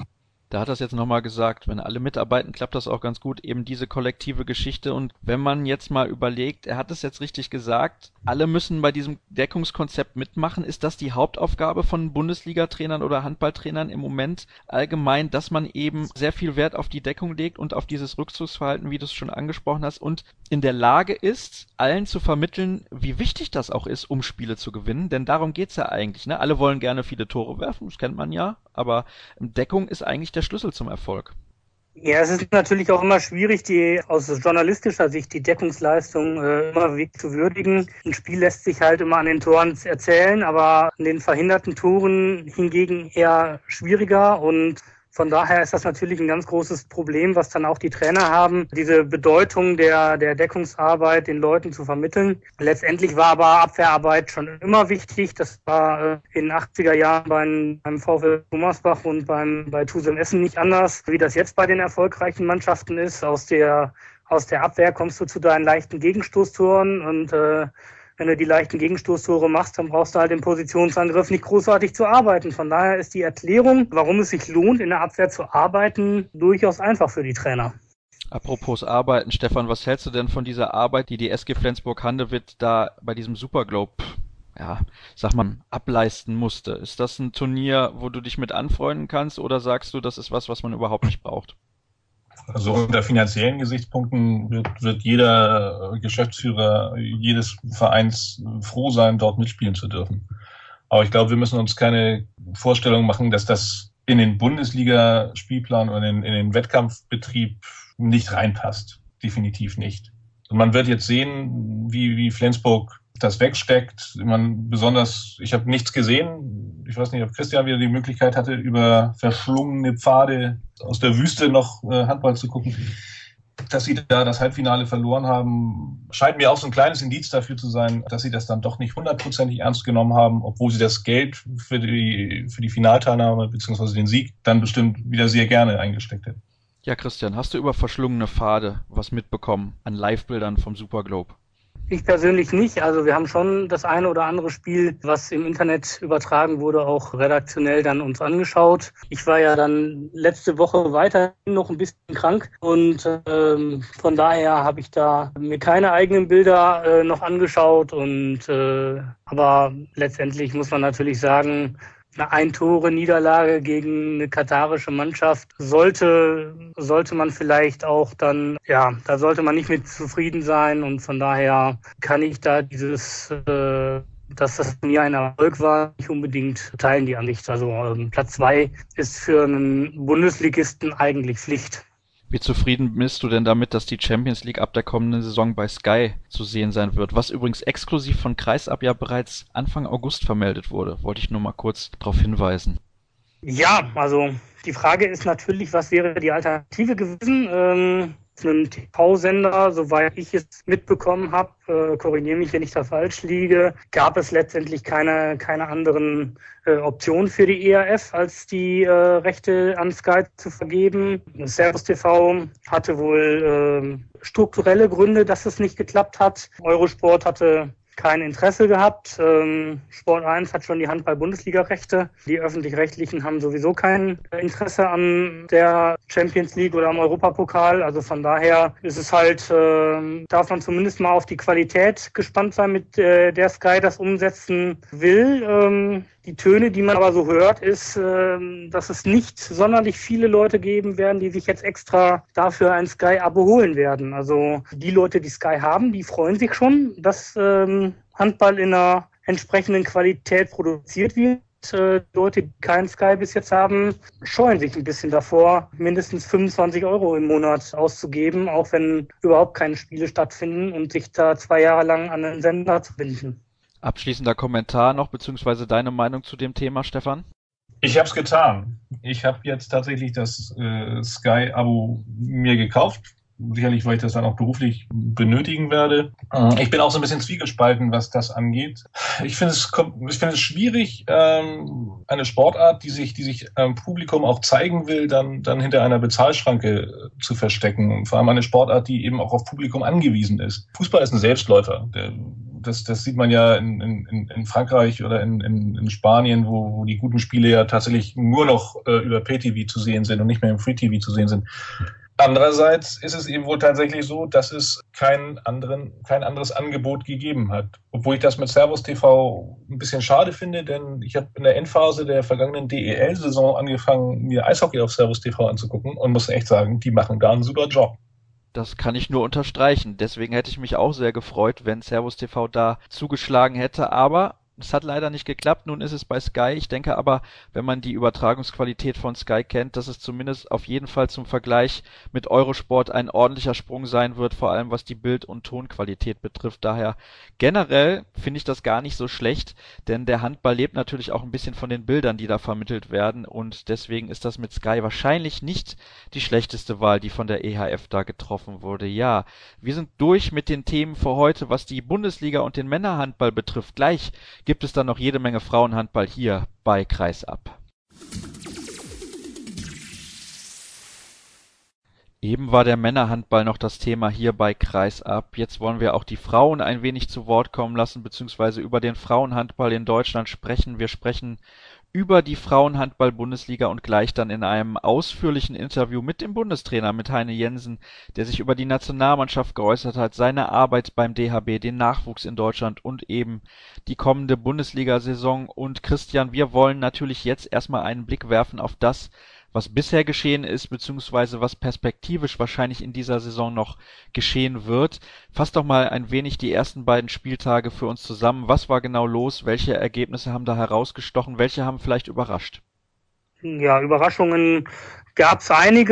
Da hat er es jetzt nochmal gesagt, wenn alle mitarbeiten, klappt das auch ganz gut, eben diese kollektive Geschichte. Und wenn man jetzt mal überlegt, er hat es jetzt richtig gesagt, alle müssen bei diesem Deckungskonzept mitmachen. Ist das die Hauptaufgabe von Bundesliga-Trainern oder Handballtrainern im Moment allgemein, dass man eben sehr viel Wert auf die Deckung legt und auf dieses Rückzugsverhalten, wie du es schon angesprochen hast, und in der Lage ist, allen zu vermitteln, wie wichtig das auch ist, um Spiele zu gewinnen? Denn darum geht's ja eigentlich, ne? Alle wollen gerne viele Tore werfen, das kennt man ja, aber Deckung ist eigentlich der Schlüssel zum Erfolg. Ja, es ist natürlich auch immer schwierig, die aus journalistischer Sicht die Deckungsleistung äh, immer zu würdigen. Ein Spiel lässt sich halt immer an den Toren erzählen, aber an den verhinderten Toren hingegen eher schwieriger, und von daher ist das natürlich ein ganz großes Problem, was dann auch die Trainer haben, diese Bedeutung der, der Deckungsarbeit den Leuten zu vermitteln. Letztendlich war aber Abwehrarbeit schon immer wichtig. Das war äh, in den achtziger Jahren beim, beim VfL Gummersbach und beim, bei Tusem Essen nicht anders, wie das jetzt bei den erfolgreichen Mannschaften ist. Aus der, aus der Abwehr kommst du zu deinen leichten Gegenstoßtoren, und äh, wenn du die leichten Gegenstoßtore machst, dann brauchst du halt im Positionsangriff nicht großartig zu arbeiten. Von daher ist die Erklärung, warum es sich lohnt, in der Abwehr zu arbeiten, durchaus einfach für die Trainer. Apropos Arbeiten, Stefan, was hältst du denn von dieser Arbeit, die die S G Flensburg-Handewitt da bei diesem Superglobe, ja, sag mal, ableisten musste? Ist das ein Turnier, wo du dich mit anfreunden kannst, oder sagst du, das ist was, was man überhaupt nicht braucht? Also unter finanziellen Gesichtspunkten wird, wird jeder Geschäftsführer jedes Vereins froh sein, dort mitspielen zu dürfen. Aber ich glaube, wir müssen uns keine Vorstellung machen, dass das in den Bundesliga-Spielplan oder in, in den Wettkampfbetrieb nicht reinpasst. Definitiv nicht. Und man wird jetzt sehen, wie, wie Flensburg das wegsteckt. Man besonders, ich habe nichts gesehen. Ich weiß nicht, ob Christian wieder die Möglichkeit hatte, über verschlungene Pfade aus der Wüste noch äh, Handball zu gucken. Dass sie da das Halbfinale verloren haben, scheint mir auch so ein kleines Indiz dafür zu sein, dass sie das dann doch nicht hundertprozentig ernst genommen haben, obwohl sie das Geld für die, für die Finalteilnahme bzw. den Sieg dann bestimmt wieder sehr gerne eingesteckt hätten. Ja, Christian, hast du über verschlungene Pfade was mitbekommen an Live-Bildern vom Superglobe? Ich persönlich nicht. Also wir haben schon das eine oder andere Spiel, was im Internet übertragen wurde, auch redaktionell dann uns angeschaut. Ich war ja dann letzte Woche weiterhin noch ein bisschen krank, und ähm, von daher habe ich da mir keine eigenen Bilder äh, noch angeschaut. Und äh, aber letztendlich muss man natürlich sagen, eine Ein-Tore-Niederlage gegen eine katarische Mannschaft sollte, sollte man vielleicht auch dann, ja, da sollte man nicht mit zufrieden sein, und von daher kann ich da dieses, äh, dass das mir ein Erfolg war, nicht unbedingt teilen, die Ansicht. Also ähm, Platz zwei ist für einen Bundesligisten eigentlich Pflicht. Wie zufrieden bist du denn damit, dass die Champions League ab der kommenden Saison bei Sky zu sehen sein wird? Was übrigens exklusiv von Kreisab ja bereits Anfang August vermeldet wurde. Wollte ich nur mal kurz darauf hinweisen. Ja, also die Frage ist natürlich, was wäre die Alternative gewesen? Ähm, einem T V-Sender, soweit ich es mitbekommen habe, äh, korrigiere mich, wenn ich da falsch liege, gab es letztendlich keine, keine anderen äh, Optionen für die E R F, als die äh, Rechte an Sky zu vergeben. Servus T V hatte wohl äh, strukturelle Gründe, dass es nicht geklappt hat. Eurosport hatte kein Interesse gehabt. Ähm, Sport eins hat schon die Handball-Bundesliga-Rechte. Die Öffentlich-Rechtlichen haben sowieso kein Interesse an der Champions League oder am Europapokal. Also von daher ist es halt, äh, darf man zumindest mal auf die Qualität gespannt sein, mit äh, der Sky das umsetzen will. Ähm, Die Töne, die man aber so hört, ist, äh, dass es nicht sonderlich viele Leute geben werden, die sich jetzt extra dafür ein Sky-Abo holen werden. Also die Leute, die Sky haben, die freuen sich schon, dass ähm, Handball in einer entsprechenden Qualität produziert wird. Äh, Leute, die keinen Sky bis jetzt haben, scheuen sich ein bisschen davor, mindestens fünfundzwanzig Euro im Monat auszugeben, auch wenn überhaupt keine Spiele stattfinden, und sich da zwei Jahre lang an einen Sender zu binden. Abschließender Kommentar noch, beziehungsweise deine Meinung zu dem Thema, Stefan? Ich habe es getan. Ich habe jetzt tatsächlich das äh, Sky-Abo mir gekauft. sicherlich, weil ich das dann auch beruflich benötigen werde. Ich bin auch so ein bisschen zwiegespalten, was das angeht. Ich finde es, ich finde es schwierig, ähm, eine Sportart, die sich, die sich ähm, Publikum auch zeigen will, dann, dann hinter einer Bezahlschranke zu verstecken. Und vor allem eine Sportart, die eben auch auf Publikum angewiesen ist. Fußball ist ein Selbstläufer. Der, Das, das sieht man ja in, in, in Frankreich oder in, in, in Spanien, wo, wo die guten Spiele ja tatsächlich nur noch äh, über Pay-T V zu sehen sind und nicht mehr im Free-T V zu sehen sind. Andererseits ist es eben wohl tatsächlich so, dass es kein, anderen, kein anderes Angebot gegeben hat. Obwohl ich das mit Servus T V ein bisschen schade finde, denn ich habe in der Endphase der vergangenen D E L-Saison angefangen, mir Eishockey auf Servus T V anzugucken und muss echt sagen, die machen da einen super Job. Das kann ich nur unterstreichen. Deswegen hätte ich mich auch sehr gefreut, wenn Servus T V da zugeschlagen hätte. Aber es hat leider nicht geklappt. Nun ist es bei Sky. Ich denke aber, wenn man die Übertragungsqualität von Sky kennt, dass es zumindest auf jeden Fall zum Vergleich mit Eurosport ein ordentlicher Sprung sein wird, vor allem was die Bild- und Tonqualität betrifft. Daher generell finde ich das gar nicht so schlecht, denn der Handball lebt natürlich auch ein bisschen von den Bildern, die da vermittelt werden, und deswegen ist das mit Sky wahrscheinlich nicht die schlechteste Wahl, die von der E H F da getroffen wurde. Ja, wir sind durch mit den Themen für heute, was die Bundesliga und den Männerhandball betrifft. Gleich gibt es dann noch jede Menge Frauenhandball hier bei Kreisab. Eben war der Männerhandball noch das Thema hier bei Kreisab. Jetzt wollen wir auch die Frauen ein wenig zu Wort kommen lassen, beziehungsweise über den Frauenhandball in Deutschland sprechen. Wir sprechen über die Frauenhandball-Bundesliga und gleich dann in einem ausführlichen Interview mit dem Bundestrainer, mit Heine Jensen, der sich über die Nationalmannschaft geäußert hat, seine Arbeit beim D H B, den Nachwuchs in Deutschland und eben die kommende Bundesliga-Saison. Und Christian, wir wollen natürlich jetzt erstmal einen Blick werfen auf das, was bisher geschehen ist, beziehungsweise was perspektivisch wahrscheinlich in dieser Saison noch geschehen wird. Fass doch mal ein wenig die ersten beiden Spieltage für uns zusammen. Was war genau los? Welche Ergebnisse haben da herausgestochen? Welche haben vielleicht überrascht? Ja, Überraschungen gab es einige,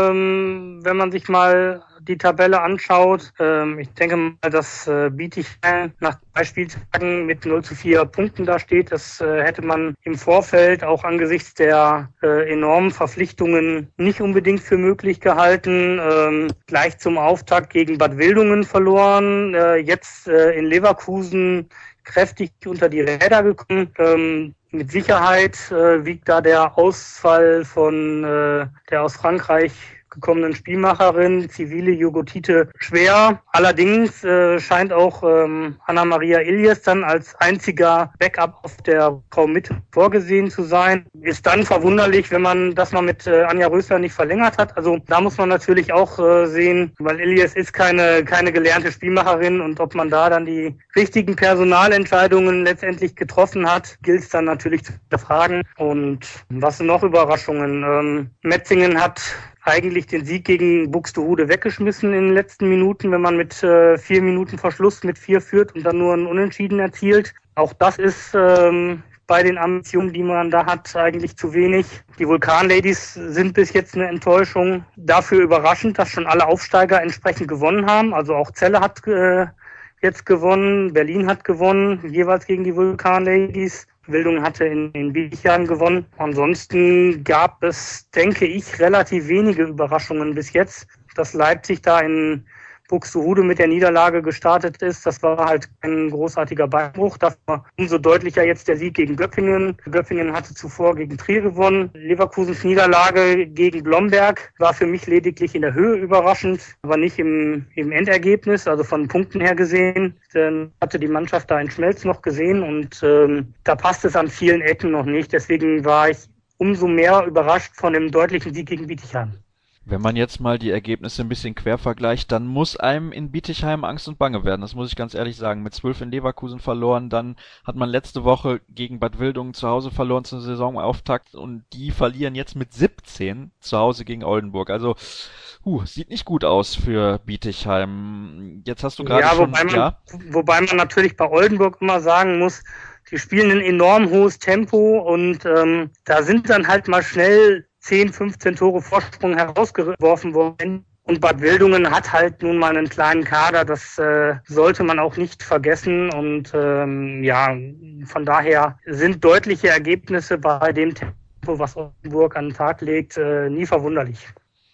ähm, wenn man sich mal die Tabelle anschaut. Ähm, ich denke mal, dass äh, Bietigheim nach drei Spieltagen mit null zu vier Punkten da steht. Das äh, hätte man im Vorfeld auch angesichts der äh, enormen Verpflichtungen nicht unbedingt für möglich gehalten. Ähm, gleich zum Auftakt gegen Bad Wildungen verloren. Äh, jetzt äh, in Leverkusen kräftig unter die Räder gekommen. Ähm, mit Sicherheit äh, wiegt da der Ausfall von äh, der aus Frankreich gekommenen Spielmacherin Zivile Jogotite schwer. Allerdings äh, scheint auch ähm, Anna-Maria Ilias dann als einziger Backup auf der Frau-Mitte vorgesehen zu sein. Ist dann verwunderlich, wenn man das mal mit äh, Anja Rösler nicht verlängert hat. Also da muss man natürlich auch äh, sehen, weil Ilias ist keine keine gelernte Spielmacherin, und ob man da dann die richtigen Personalentscheidungen letztendlich getroffen hat, gilt es dann natürlich zu hinterfragen. Und was sind noch Überraschungen? Ähm, Metzingen hat eigentlich den Sieg gegen Buxtehude weggeschmissen in den letzten Minuten, wenn man mit äh, vier Minuten Verschluss mit vier führt und dann nur einen Unentschieden erzielt. Auch das ist ähm, bei den Ambitionen, die man da hat, eigentlich zu wenig. Die Vulkan-Ladies sind bis jetzt eine Enttäuschung. Dafür überraschend, dass schon alle Aufsteiger entsprechend gewonnen haben. Also auch Celle hat äh, jetzt gewonnen, Berlin hat gewonnen, jeweils gegen die Vulkan-Ladies. Wildungen hatte in, in Bietigheim gewonnen. Ansonsten gab es, denke ich, relativ wenige Überraschungen bis jetzt. Dass Leipzig da in Buxtehude mit der Niederlage gestartet ist, das war halt ein großartiger Beinbruch. Dafür umso deutlicher jetzt der Sieg gegen Göppingen. Göppingen hatte zuvor gegen Trier gewonnen. Leverkusens Niederlage gegen Blomberg war für mich lediglich in der Höhe überraschend, aber nicht im, im Endergebnis, also von Punkten her gesehen. Dann hatte die Mannschaft da einen Schmelz noch gesehen, und ähm, da passt es an vielen Ecken noch nicht. Deswegen war ich umso mehr überrascht von dem deutlichen Sieg gegen Bietigheim. Wenn man jetzt mal die Ergebnisse ein bisschen quer vergleicht, dann muss einem in Bietigheim Angst und Bange werden. Das muss ich ganz ehrlich sagen. Mit zwölf in Leverkusen verloren, dann hat man letzte Woche gegen Bad Wildungen zu Hause verloren zum Saisonauftakt, und die verlieren jetzt mit siebzehn zu Hause gegen Oldenburg. Also, huh, sieht nicht gut aus für Bietigheim. Jetzt hast du gerade ja, schon... Wobei man, ja, wobei man natürlich bei Oldenburg immer sagen muss, die spielen ein enorm hohes Tempo, und ähm, da sind dann halt mal schnell zehn, fünfzehn Tore Vorsprung herausgeworfen worden. Und Bad Wildungen hat halt nun mal einen kleinen Kader, das äh, sollte man auch nicht vergessen. Und ähm, ja, von daher sind deutliche Ergebnisse bei dem Tempo, was Oldenburg an den Tag legt, äh, nie verwunderlich.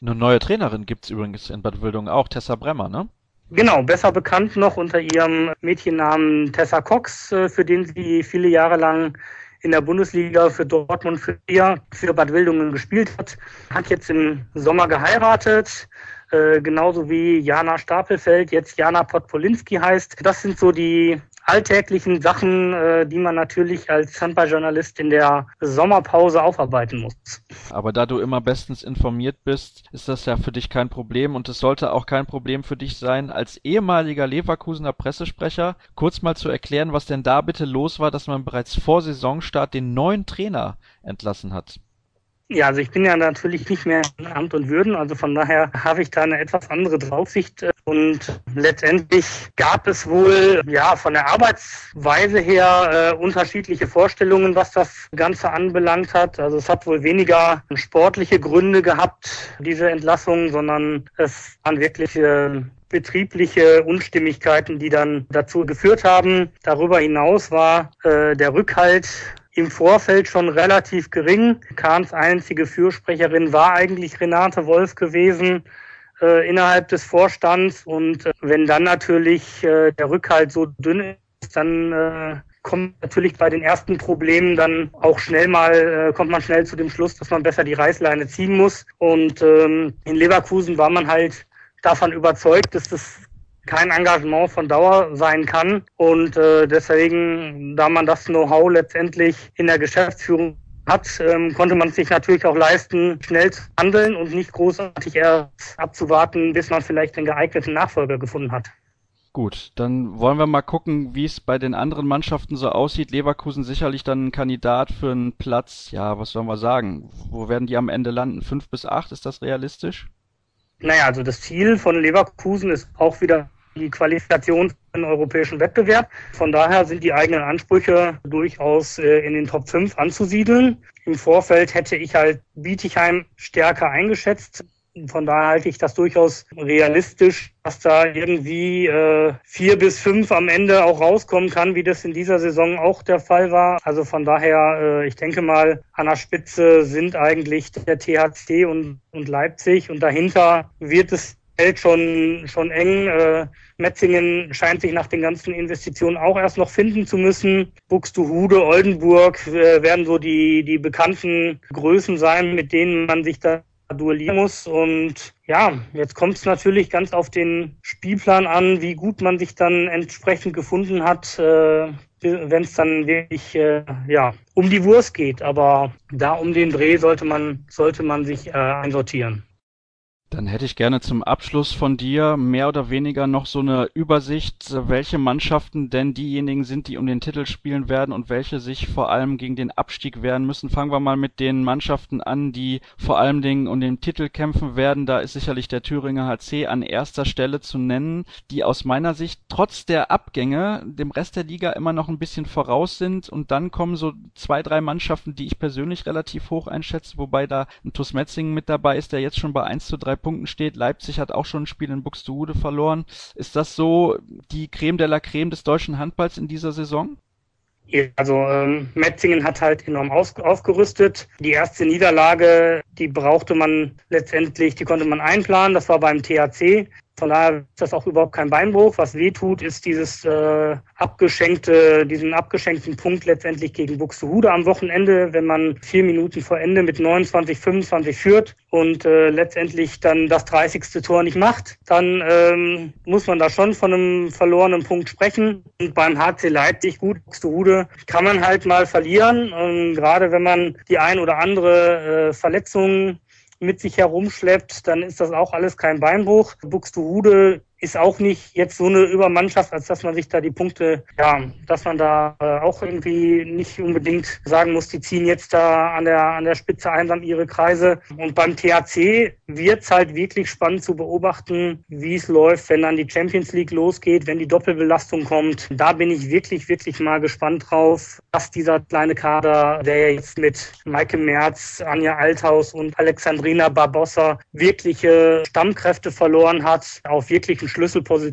Eine neue Trainerin gibt's übrigens in Bad Wildungen auch, Tessa Bremmer, ne? Genau, besser bekannt noch unter ihrem Mädchennamen Tessa Cox, für den sie viele Jahre lang in der Bundesliga für Dortmund, für ihr, für Bad Wildungen gespielt hat. Hat jetzt im Sommer geheiratet, äh, genauso wie Jana Stapelfeld, jetzt Jana Podpolinski heißt. Das sind so die alltäglichen Sachen, äh, die man natürlich als Handballjournalist in der Sommerpause aufarbeiten muss. Aber da du immer bestens informiert bist, ist das ja für dich kein Problem und es sollte auch kein Problem für dich sein, als ehemaliger Leverkusener Pressesprecher kurz mal zu erklären, was denn da bitte los war, dass man bereits vor Saisonstart den neuen Trainer entlassen hat. Ja, also ich bin ja natürlich nicht mehr in Amt und Würden, also von daher habe ich da eine etwas andere Draufsicht und letztendlich gab es wohl ja von der Arbeitsweise her äh, unterschiedliche Vorstellungen, was das Ganze anbelangt hat. Also es hat wohl weniger sportliche Gründe gehabt, diese Entlassung, sondern es waren wirklich äh, betriebliche Unstimmigkeiten, die dann dazu geführt haben. Darüber hinaus war äh, der Rückhalt im Vorfeld schon relativ gering. Kahns einzige Fürsprecherin war eigentlich Renate Wolf gewesen äh, innerhalb des Vorstands. Und äh, wenn dann natürlich äh, der Rückhalt so dünn ist, dann äh, kommt natürlich bei den ersten Problemen dann auch schnell mal, äh, kommt man schnell zu dem Schluss, dass man besser die Reißleine ziehen muss. Und ähm, in Leverkusen war man halt davon überzeugt, dass das kein Engagement von Dauer sein kann und äh, deswegen, da man das Know-how letztendlich in der Geschäftsführung hat, ähm, konnte man sich natürlich auch leisten, schnell zu handeln und nicht großartig erst abzuwarten, bis man vielleicht den geeigneten Nachfolger gefunden hat. Gut, dann wollen wir mal gucken, wie es bei den anderen Mannschaften so aussieht. Leverkusen sicherlich dann ein Kandidat für einen Platz, ja, was sollen wir sagen? Wo werden die am Ende landen? Fünf bis acht, ist das realistisch? Naja, also das Ziel von Leverkusen ist auch wieder die Qualifikation für den europäischen Wettbewerb. Von daher sind die eigenen Ansprüche durchaus äh, in den Top fünf anzusiedeln. Im Vorfeld hätte ich halt Bietigheim stärker eingeschätzt. Von daher halte ich das durchaus realistisch, dass da irgendwie äh, vier bis fünf am Ende auch rauskommen kann, wie das in dieser Saison auch der Fall war. Also von daher, äh, ich denke mal, an der Spitze sind eigentlich der T H C und, und Leipzig und dahinter wird es Feld schon schon eng. Äh, Metzingen scheint sich nach den ganzen Investitionen auch erst noch finden zu müssen. Buxtehude, Oldenburg äh, werden so die die bekannten Größen sein, mit denen man sich da duellieren muss. Und ja, jetzt kommt es natürlich ganz auf den Spielplan an, wie gut man sich dann entsprechend gefunden hat, äh, wenn es dann wirklich äh, ja um die Wurst geht. Aber da um den Dreh sollte man sollte man sich äh, einsortieren. Dann hätte ich gerne zum Abschluss von dir mehr oder weniger noch so eine Übersicht, welche Mannschaften denn diejenigen sind, die um den Titel spielen werden und welche sich vor allem gegen den Abstieg wehren müssen. Fangen wir mal mit den Mannschaften an, die vor allem Dingen um den Titel kämpfen werden. Da ist sicherlich der Thüringer H C an erster Stelle zu nennen, die aus meiner Sicht trotz der Abgänge dem Rest der Liga immer noch ein bisschen voraus sind. Und dann kommen so zwei, drei Mannschaften, die ich persönlich relativ hoch einschätze, wobei da ein TuS Metzingen mit dabei ist, der jetzt schon bei eins zu drei Punkten steht. Leipzig hat auch schon ein Spiel in Buxtehude verloren. Ist das so die Creme de la Creme des deutschen Handballs in dieser Saison? Ja, also ähm, Metzingen hat halt enorm aus, aufgerüstet. Die erste Niederlage, die brauchte man letztendlich, die konnte man einplanen. Das war beim T H C. Von daher ist das auch überhaupt kein Beinbruch. Was weh tut, ist dieses äh, abgeschenkte, diesen abgeschenkten Punkt letztendlich gegen Buxtehude am Wochenende, wenn man vier Minuten vor Ende mit neunundzwanzig fünfundzwanzig führt und äh, letztendlich dann das dreißigste Tor nicht macht, dann ähm, muss man da schon von einem verlorenen Punkt sprechen. Und beim H C Leipzig, gut, Buxtehude kann man halt mal verlieren. Und gerade wenn man die ein oder andere äh, Verletzung mit sich herumschleppt, dann ist das auch alles kein Beinbruch. Buxtehude ist auch nicht jetzt so eine Übermannschaft, als dass man sich da die Punkte, ja, dass man da äh, auch irgendwie nicht unbedingt sagen muss, die ziehen jetzt da an der an der Spitze einsam ihre Kreise. Und beim T H C wird's halt wirklich spannend zu beobachten, wie es läuft, wenn dann die Champions League losgeht, wenn die Doppelbelastung kommt. Da bin ich wirklich, wirklich mal gespannt drauf, was dieser kleine Kader, der jetzt mit Maike Merz, Anja Althaus und Alexandrina Barbossa wirkliche Stammkräfte verloren hat, auf wirklichen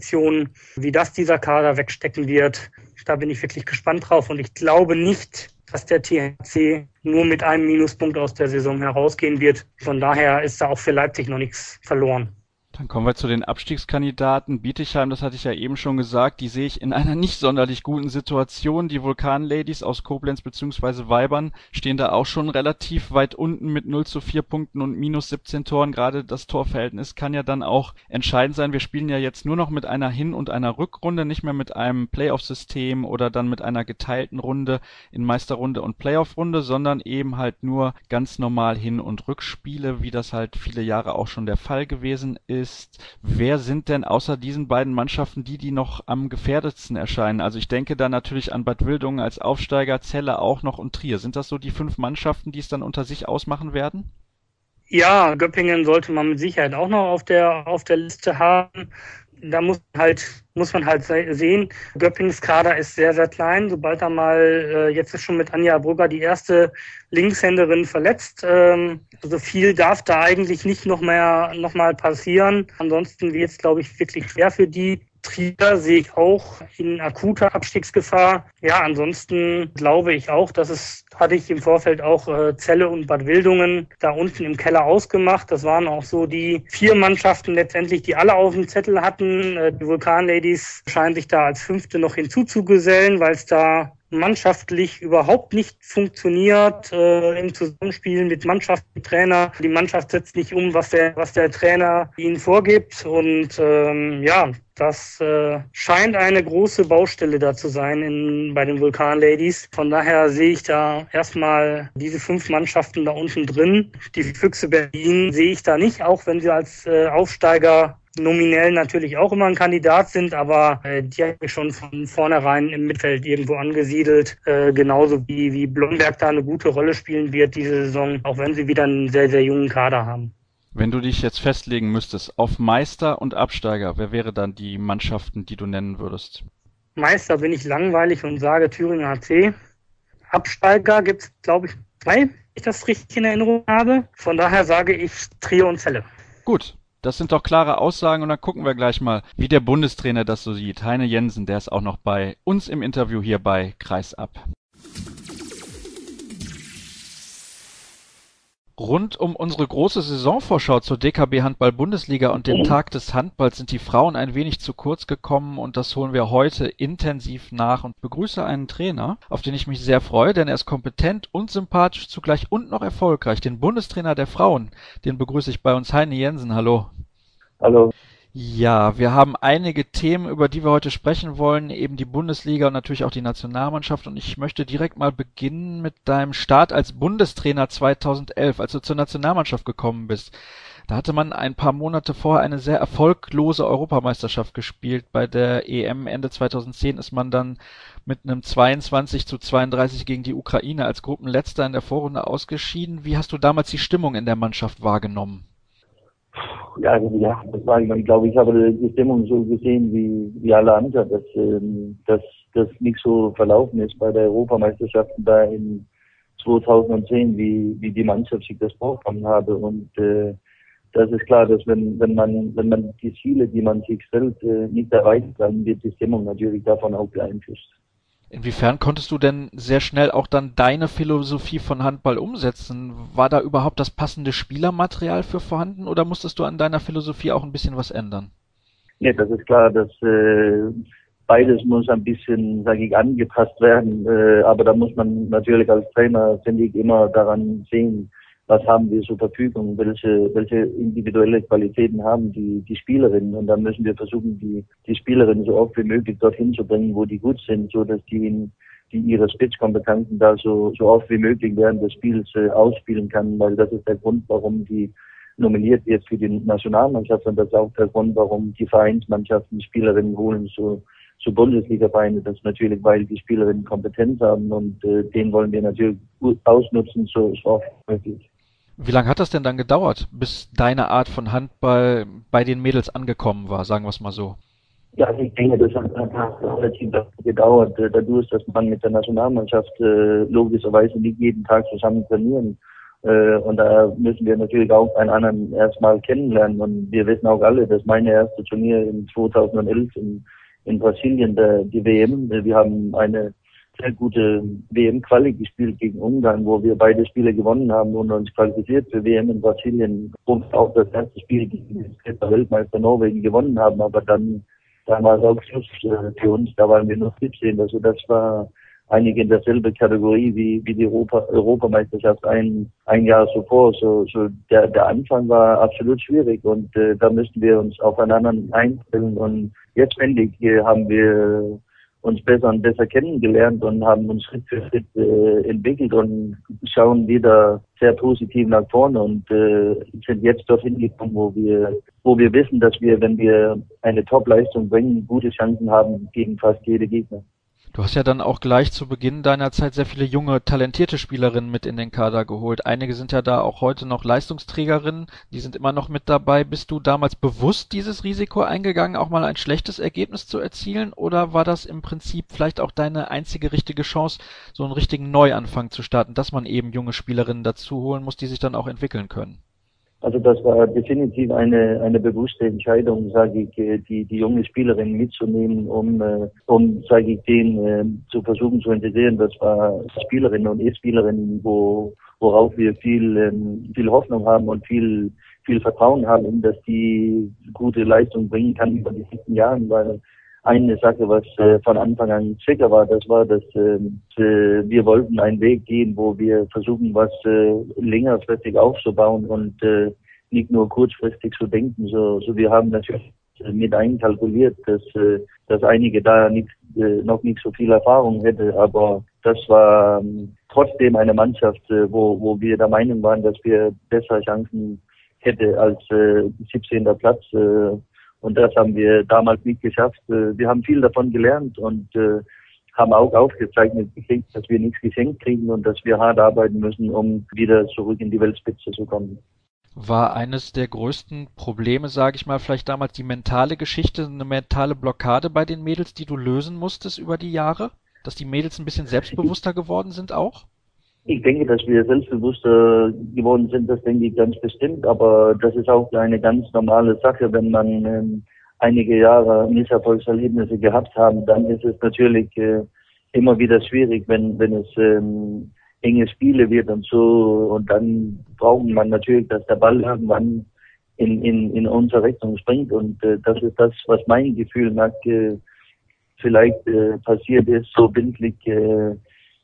Schlüsselpositionen, wie das dieser Kader wegstecken wird. Da bin ich wirklich gespannt drauf und ich glaube nicht, dass der T H C nur mit einem Minuspunkt aus der Saison herausgehen wird. Von daher ist da auch für Leipzig noch nichts verloren. Dann kommen wir zu den Abstiegskandidaten. Bietigheim, das hatte ich ja eben schon gesagt, die sehe ich in einer nicht sonderlich guten Situation. Die Vulkan-Ladies aus Koblenz bzw. Weibern stehen da auch schon relativ weit unten mit null zu vier Punkten und minus siebzehn Toren. Gerade das Torverhältnis kann ja dann auch entscheidend sein. Wir spielen ja jetzt nur noch mit einer Hin- und einer Rückrunde, nicht mehr mit einem Playoff-System oder dann mit einer geteilten Runde in Meisterrunde und Playoff-Runde, sondern eben halt nur ganz normal Hin- und Rückspiele, wie das halt viele Jahre auch schon der Fall gewesen ist. Ist, wer sind denn außer diesen beiden Mannschaften die, die noch am gefährdetsten erscheinen? Also ich denke da natürlich an Bad Wildungen als Aufsteiger, Celle auch noch und Trier. Sind das so die fünf Mannschaften, die es dann unter sich ausmachen werden? Ja, Göppingen sollte man mit Sicherheit auch noch auf der auf der Liste haben. Da muss halt muss man halt sehen, Göppingens Kader ist sehr, sehr klein. Sobald er mal, äh, jetzt ist schon mit Anja Brugger die erste Linkshänderin verletzt. Ähm, so viel darf da eigentlich nicht noch mehr noch mal passieren. Ansonsten wird es, glaube ich, wirklich schwer für die. Trier sehe ich auch in akuter Abstiegsgefahr. Ja, ansonsten glaube ich auch, dass es, hatte ich im Vorfeld auch äh, Celle und Bad Wildungen da unten im Keller ausgemacht. Das waren auch so die vier Mannschaften letztendlich, die alle auf dem Zettel hatten. Äh, die Vulkan-Ladies scheinen sich da als fünfte noch hinzuzugesellen, weil es da mannschaftlich überhaupt nicht funktioniert äh, im Zusammenspiel mit Mannschaft und Trainer. Die Mannschaft setzt nicht um, was der was der Trainer ihnen vorgibt. Und ähm, ja, das äh, scheint eine große Baustelle da zu sein in, bei den Vulkan-Ladies. Von daher sehe ich da erstmal diese fünf Mannschaften da unten drin. Die Füchse Berlin sehe ich da nicht, auch wenn sie als äh, Aufsteiger nominell natürlich auch immer ein Kandidat sind, aber äh, die habe ich schon von vornherein im Mittelfeld irgendwo angesiedelt, äh, genauso wie, wie Blomberg da eine gute Rolle spielen wird diese Saison, auch wenn sie wieder einen sehr, sehr jungen Kader haben. Wenn du dich jetzt festlegen müsstest auf Meister und Absteiger, wer wäre dann die Mannschaften, die du nennen würdest? Meister bin ich langweilig und sage Thüringer H C. Absteiger gibt es, glaube ich, zwei, wenn ich das richtig in Erinnerung habe. Von daher sage ich Trier und Celle. Gut. Das sind doch klare Aussagen und dann gucken wir gleich mal, wie der Bundestrainer das so sieht. Heine Jensen, der ist auch noch bei uns im Interview hier bei Kreisab. Rund um unsere große Saisonvorschau zur D K B Handball-Bundesliga und den Tag des Handballs sind die Frauen ein wenig zu kurz gekommen und das holen wir heute intensiv nach und begrüße einen Trainer, auf den ich mich sehr freue, denn er ist kompetent und sympathisch zugleich und noch erfolgreich. Den Bundestrainer der Frauen, den begrüße ich bei uns, Heine Jensen. Hallo. Hallo. Ja, wir haben einige Themen, über die wir heute sprechen wollen, eben die Bundesliga und natürlich auch die Nationalmannschaft. Und ich möchte direkt mal beginnen mit deinem Start als Bundestrainer zweitausendelf, als du zur Nationalmannschaft gekommen bist. Da hatte man ein paar Monate vorher eine sehr erfolglose Europameisterschaft gespielt. Bei der E M Ende zweitausendzehn ist man dann mit einem zweiundzwanzig zu zweiunddreißig gegen die Ukraine als Gruppenletzter in der Vorrunde ausgeschieden. Wie hast du damals die Stimmung in der Mannschaft wahrgenommen? Ja, ja, das war, ich glaube, ich habe die Stimmung so gesehen wie, wie alle anderen, dass, ähm, dass das nicht so verlaufen ist bei der Europameisterschaft da in zweitausendzehn, wie, wie die Mannschaft sich das vorgenommen habe. Und äh, das ist klar, dass wenn, wenn man, wenn man die Ziele, die man sich stellt, äh, nicht erreicht, dann wird die Stimmung natürlich davon auch beeinflusst. Inwiefern konntest du denn sehr schnell auch dann deine Philosophie von Handball umsetzen? War da überhaupt das passende Spielermaterial für vorhanden oder musstest du an deiner Philosophie auch ein bisschen was ändern? Nee, das ist klar, dass äh, beides muss ein bisschen, sage ich, angepasst werden. Äh, aber da muss man natürlich als Trainer, finde ich, immer daran sehen, was haben wir zur Verfügung, welche, welche individuelle Qualitäten haben die, die Spielerinnen. Und dann müssen wir versuchen, die, die Spielerinnen so oft wie möglich dorthin zu bringen, wo die gut sind, so dass die, die ihre Spitzkompetenzen da so, so oft wie möglich während des Spiels äh, ausspielen kann, weil das ist der Grund, warum die nominiert wird für die Nationalmannschaft und das ist auch der Grund, warum die Vereinsmannschaften Spielerinnen holen so, so Bundesliga-Vereine. Das ist natürlich, weil die Spielerinnen Kompetenz haben und äh, den wollen wir natürlich gut ausnutzen, so, so oft wie möglich. Wie lange hat das denn dann gedauert, bis deine Art von Handball bei den Mädels angekommen war, sagen wir es mal so? Ja, also ich denke, das hat relativ gedauert, dadurch, dass man mit der Nationalmannschaft äh, logischerweise nicht jeden Tag zusammen trainieren. Äh, und da müssen wir natürlich auch einen anderen erstmal kennenlernen. Und wir wissen auch alle, dass meine erste Turnier in zweitausendelf in, in Brasilien, der, die W M, wir haben eine sehr gute W M-Quali gespielt gegen Ungarn, wo wir beide Spiele gewonnen haben und uns qualifiziert für W M in Brasilien und auch das erste Spiel gegen den Weltmeister Norwegen gewonnen haben. Aber dann, dann war es auch Schluss äh, für uns, da waren wir nur siebzehn. Also das war eigentlich in derselbe Kategorie wie, wie die Europa, Europameisterschaft ein, ein Jahr zuvor. So, so der, der Anfang war absolut schwierig und äh, da müssten wir uns aufeinander einstellen. Und jetzt endlich äh, haben wir uns besser und besser kennengelernt und haben uns Schritt für Schritt äh, entwickelt und schauen wieder sehr positiv nach vorne und äh, sind jetzt dorthin gekommen, wo wir, wo wir wissen, dass wir, wenn wir eine Top-Leistung bringen, gute Chancen haben gegen fast jede Gegner. Du hast ja dann auch gleich zu Beginn deiner Zeit sehr viele junge, talentierte Spielerinnen mit in den Kader geholt. Einige sind ja da auch heute noch Leistungsträgerinnen, die sind immer noch mit dabei. Bist du damals bewusst dieses Risiko eingegangen, auch mal ein schlechtes Ergebnis zu erzielen? Oder war das im Prinzip vielleicht auch deine einzige richtige Chance, so einen richtigen Neuanfang zu starten, dass man eben junge Spielerinnen dazu holen muss, die sich dann auch entwickeln können? Also das war definitiv eine eine bewusste Entscheidung, sage ich, die die junge Spielerin mitzunehmen, um um sage ich den äh, zu versuchen zu integrieren. Das war Spielerinnen und E-Spielerinnen, wo worauf wir viel ähm, viel Hoffnung haben und viel viel Vertrauen haben, dass die gute Leistung bringen kann über die nächsten Jahre, weil eine Sache, was äh, von Anfang an sicher war, das war, dass äh, wir wollten einen Weg gehen, wo wir versuchen, was äh, längerfristig aufzubauen und äh, nicht nur kurzfristig zu denken. So, so wir haben natürlich mit einkalkuliert, dass, äh, dass einige da nicht, äh, noch nicht so viel Erfahrung hätte, aber das war ähm, trotzdem eine Mannschaft, äh, wo, wo wir der Meinung waren, dass wir bessere Chancen hätte als äh, siebzehnter Platz. Äh, Und das haben wir damals nicht geschafft. Wir haben viel davon gelernt und äh, haben auch aufgezeichnet gekriegt, dass wir nichts geschenkt kriegen und dass wir hart arbeiten müssen, um wieder zurück in die Weltspitze zu kommen. War eines der größten Probleme, sage ich mal, vielleicht damals die mentale Geschichte, eine mentale Blockade bei den Mädels, die du lösen musstest über die Jahre? Dass die Mädels ein bisschen selbstbewusster geworden sind auch? Ich denke, dass wir selbstbewusster geworden sind, das denke ich ganz bestimmt, aber das ist auch eine ganz normale Sache, wenn man ähm, einige Jahre Misserfolgserlebnisse gehabt haben, dann ist es natürlich äh, immer wieder schwierig, wenn wenn es ähm, enge Spiele wird und so, und dann braucht man natürlich, dass der Ball irgendwann in in in unsere Richtung springt und äh, das ist das, was mein Gefühl nach äh, vielleicht äh, passiert ist, so bildlich äh,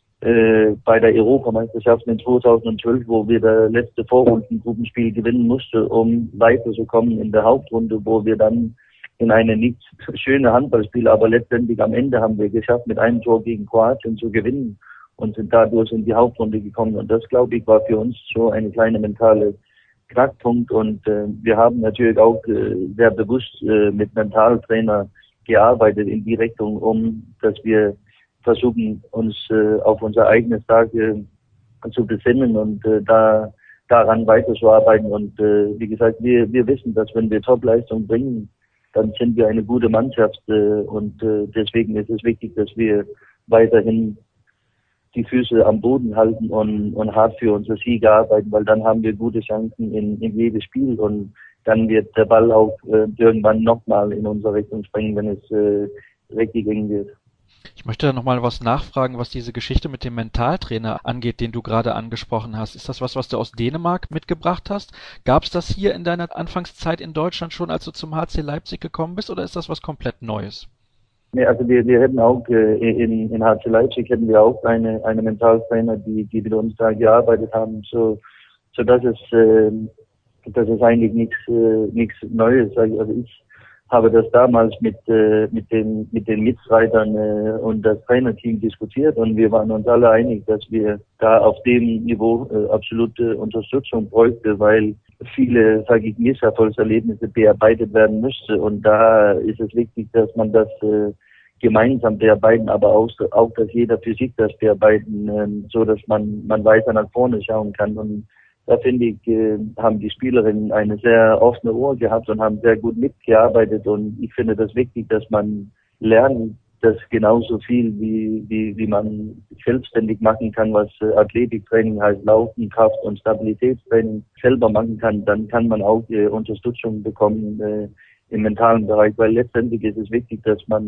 Äh, bei der Europameisterschaft in zweitausendzwölf, wo wir das letzte Vorrundengruppenspiel gewinnen mussten, um weiterzukommen in der Hauptrunde, wo wir dann in eine nicht schöne Handballspiel, aber letztendlich am Ende haben wir geschafft, mit einem Tor gegen Kroatien zu gewinnen und sind dadurch in die Hauptrunde gekommen. Und das, glaube ich, war für uns so eine kleine mentale Knackpunkt. Und äh, wir haben natürlich auch äh, sehr bewusst äh, mit Mentaltrainer gearbeitet in die Richtung, um dass wir versuchen, uns äh, auf unser eigenes Tag äh, zu besinnen und äh, da daran weiterzuarbeiten. Und äh, wie gesagt, wir wir wissen, dass wenn wir Topleistung bringen, dann sind wir eine gute Mannschaft äh, und äh, deswegen ist es wichtig, dass wir weiterhin die Füße am Boden halten und, und hart für unsere Siege arbeiten, weil dann haben wir gute Chancen in, in jedes Spiel und dann wird der Ball auch äh, irgendwann nochmal in unsere Richtung springen, wenn es äh, richtig eng wird. Ich möchte da nochmal was nachfragen, was diese Geschichte mit dem Mentaltrainer angeht, den du gerade angesprochen hast. Ist das was, was du aus Dänemark mitgebracht hast? Gab es das hier in deiner Anfangszeit in Deutschland schon, als du zum H C Leipzig gekommen bist, oder ist das was komplett Neues? Nee, also wir, wir hätten auch äh, in, in H C Leipzig hätten wir auch eine, eine Mentaltrainer, die, die mit uns da gearbeitet haben. So, so das ist, äh, das ist eigentlich nichts, äh, nichts Neues. Also ich habe das damals mit äh, mit den mit den Mitstreitern äh, und das Trainerteam diskutiert und wir waren uns alle einig, dass wir da auf dem Niveau äh, absolute Unterstützung bräuchten, weil viele, sage ich, Misserfolgserlebnisse bearbeitet werden müsste und da ist es wichtig, dass man das äh, gemeinsam bearbeiten, aber auch, auch dass jeder für sich das bearbeiten, äh, so dass man man weiter nach vorne schauen kann. Und da finde ich, äh, haben die Spielerinnen eine sehr offene Ohr gehabt und haben sehr gut mitgearbeitet. Und ich finde das wichtig, dass man lernt, dass genauso viel wie, wie, wie man selbstständig machen kann, was äh, Athletiktraining heißt, Laufen, Kraft und Stabilitätstraining selber machen kann, dann kann man auch äh, Unterstützung bekommen äh, im mentalen Bereich, weil letztendlich ist es wichtig, dass man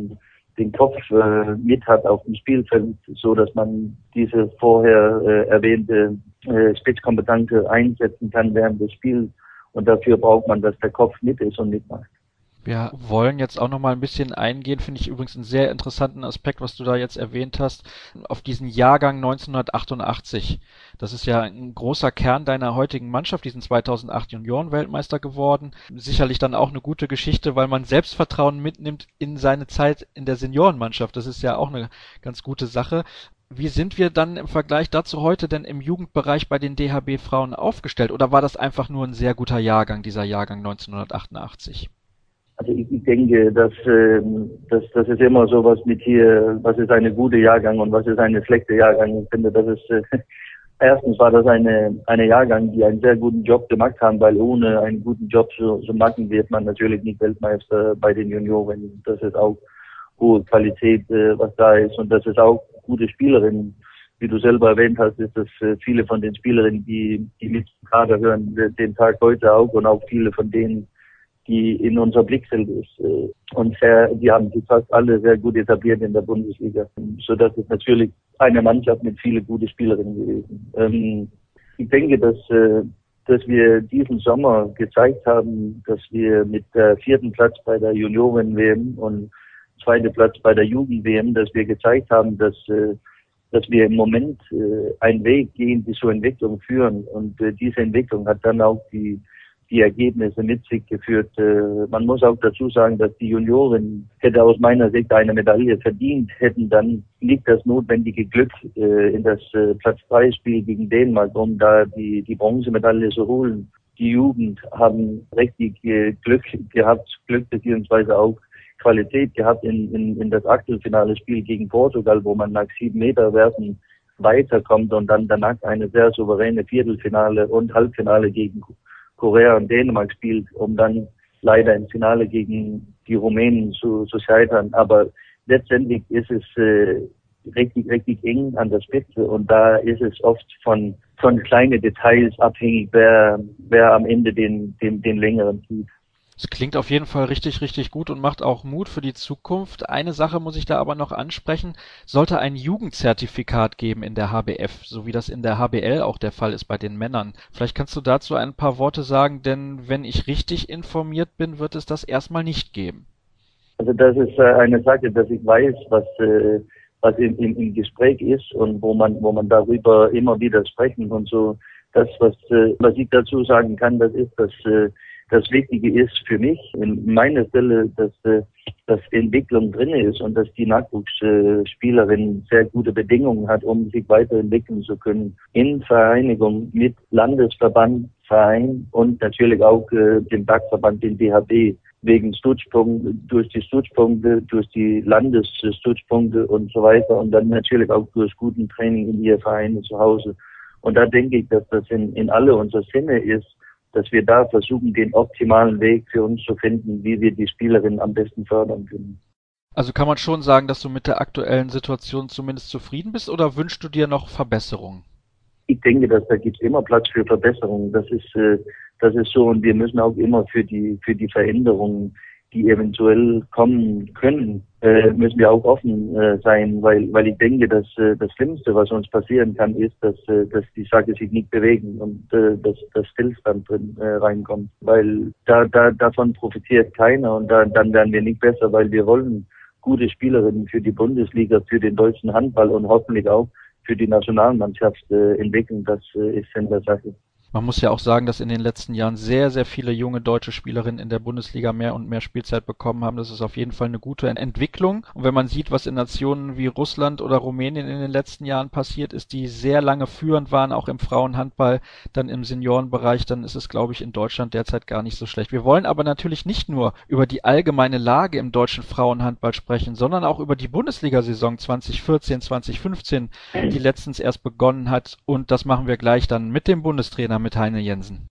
den Kopf äh, mit hat auf dem Spielfeld, so dass man diese vorher äh, erwähnte äh, Spitzkompetenz einsetzen kann während des Spiels. Und dafür braucht man, dass der Kopf mit ist und mitmacht. Wir wollen jetzt auch noch mal ein bisschen eingehen, finde ich übrigens einen sehr interessanten Aspekt, was du da jetzt erwähnt hast, auf diesen Jahrgang neunzehnhundertachtundachtzig. Das ist ja ein großer Kern deiner heutigen Mannschaft, die sind zweitausendacht Juniorenweltmeister geworden. Sicherlich dann auch eine gute Geschichte, weil man Selbstvertrauen mitnimmt in seine Zeit in der Seniorenmannschaft. Das ist ja auch eine ganz gute Sache. Wie sind wir dann im Vergleich dazu heute denn im Jugendbereich bei den D H B-Frauen aufgestellt? Oder war das einfach nur ein sehr guter Jahrgang, dieser Jahrgang neunzehnhundertachtundachtzig? Also ich, ich denke, dass, äh, dass das ist immer so was mit hier, was ist eine gute Jahrgang und was ist eine schlechte Jahrgang. Ich finde, das ist äh, erstens war das eine eine Jahrgang, die einen sehr guten Job gemacht haben, weil ohne einen guten Job zu, zu machen wird man natürlich nicht Weltmeister bei den Junioren. Das ist auch hohe Qualität, äh, was da ist, und das ist auch gute Spielerinnen. Wie du selber erwähnt hast, ist das äh, viele von den Spielerinnen, die die mit zum Kader hören, den Tag heute auch, und auch viele von denen, die in unser Blickfeld ist. Und sehr, die haben sich fast alle sehr gut etabliert in der Bundesliga. So dass es natürlich eine Mannschaft mit vielen guten Spielerinnen gewesen. Ähm, ich denke, dass, äh, dass wir diesen Sommer gezeigt haben, dass wir mit der vierten Platz bei der Junioren-W M und zweiten Platz bei der Jugend-W M, dass wir gezeigt haben, dass, äh, dass wir im Moment äh, einen Weg gehen, die zur Entwicklung führen. Und äh, diese Entwicklung hat dann auch die die Ergebnisse mit sich geführt. Äh, man muss auch dazu sagen, dass die Junioren hätte aus meiner Sicht eine Medaille verdient hätten, dann liegt das notwendige Glück äh, in das äh, Platz drei Spiel gegen Dänemark, um da die, die Bronzemedaille zu holen. Die Jugend haben richtig äh, Glück gehabt, Glück beziehungsweise auch Qualität gehabt in, in, in das Achtelfinale Spiel gegen Portugal, wo man nach sieben Meter werfen weiterkommt und dann danach eine sehr souveräne Viertelfinale und Halbfinale gegen Korea und Dänemark spielt, um dann leider im Finale gegen die Rumänen zu, zu scheitern. Aber letztendlich ist es äh, richtig, richtig eng an der Spitze, und da ist es oft von von kleinen Details abhängig, wer wer am Ende den den, den längeren zieht. Es klingt auf jeden Fall richtig, richtig gut und macht auch Mut für die Zukunft. Eine Sache muss ich da aber noch ansprechen. Sollte ein Jugendzertifikat geben in der H B F, so wie das in der H B L auch der Fall ist bei den Männern. Vielleicht kannst du dazu ein paar Worte sagen, denn wenn ich richtig informiert bin, wird es das erstmal nicht geben. Also das ist äh, eine Sache, dass ich weiß, was äh, was im, im, im Gespräch ist und wo man wo man darüber immer wieder sprechen und so. Das, was äh, was ich dazu sagen kann, das ist, dass äh, das Wichtige ist für mich, in meiner Stelle, dass, dass Entwicklung drin ist und dass die Nachwuchsspielerin sehr gute Bedingungen hat, um sich weiterentwickeln zu können. In Vereinigung mit Landesverband, Verein und natürlich auch äh, dem Dachverband, den D H B, wegen Stützpunkte, durch die Stützpunkte, durch die Landesstützpunkte und so weiter, und dann natürlich auch durch guten Training in ihr Vereine zu Hause. Und da denke ich, dass das in, in alle unser Sinne ist, dass wir da versuchen, den optimalen Weg für uns zu finden, wie wir die Spielerinnen am besten fördern können. Also kann man schon sagen, dass du mit der aktuellen Situation zumindest zufrieden bist, oder wünschst du dir noch Verbesserungen? Ich denke, dass da gibt es immer Platz für Verbesserungen. Das ist, äh, das ist so, und wir müssen auch immer für die, für die Veränderungen, die eventuell kommen können, äh, müssen wir auch offen äh, sein, weil, weil ich denke, dass äh, das Schlimmste, was uns passieren kann, ist, dass, äh, dass die Sache sich nicht bewegen und äh, dass das Stillstand drin äh, reinkommt, weil da, da davon profitiert keiner, und da, dann werden wir nicht besser, weil wir wollen gute Spielerinnen für die Bundesliga, für den deutschen Handball und hoffentlich auch für die Nationalmannschaft äh, entwickeln. Das äh, ist in der Sache. Man muss ja auch sagen, dass in den letzten Jahren sehr, sehr viele junge deutsche Spielerinnen in der Bundesliga mehr und mehr Spielzeit bekommen haben. Das ist auf jeden Fall eine gute Entwicklung. Und wenn man sieht, was in Nationen wie Russland oder Rumänien in den letzten Jahren passiert ist, die sehr lange führend waren, auch im Frauenhandball, dann im Seniorenbereich, dann ist es, glaube ich, in Deutschland derzeit gar nicht so schlecht. Wir wollen aber natürlich nicht nur über die allgemeine Lage im deutschen Frauenhandball sprechen, sondern auch über die Bundesliga-Saison zwanzig vierzehn, zwanzig fünfzehn, die letztens erst begonnen hat. Und das machen wir gleich dann mit dem Bundestrainer, mit Heine Jensen.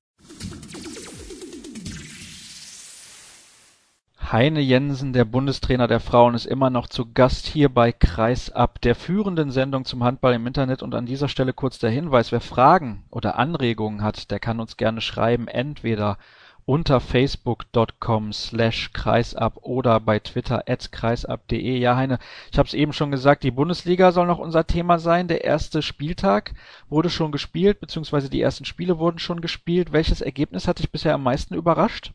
Heine Jensen, der Bundestrainer der Frauen, ist immer noch zu Gast hier bei Kreisab, der führenden Sendung zum Handball im Internet. Und an dieser Stelle kurz der Hinweis, wer Fragen oder Anregungen hat, der kann uns gerne schreiben, entweder unter facebook.com slash kreisab oder bei Twitter at kreisab.de. Ja, Heine, ich habe es eben schon gesagt, die Bundesliga soll noch unser Thema sein. Der erste Spieltag wurde schon gespielt, beziehungsweise die ersten Spiele wurden schon gespielt. Welches Ergebnis hat dich bisher am meisten überrascht?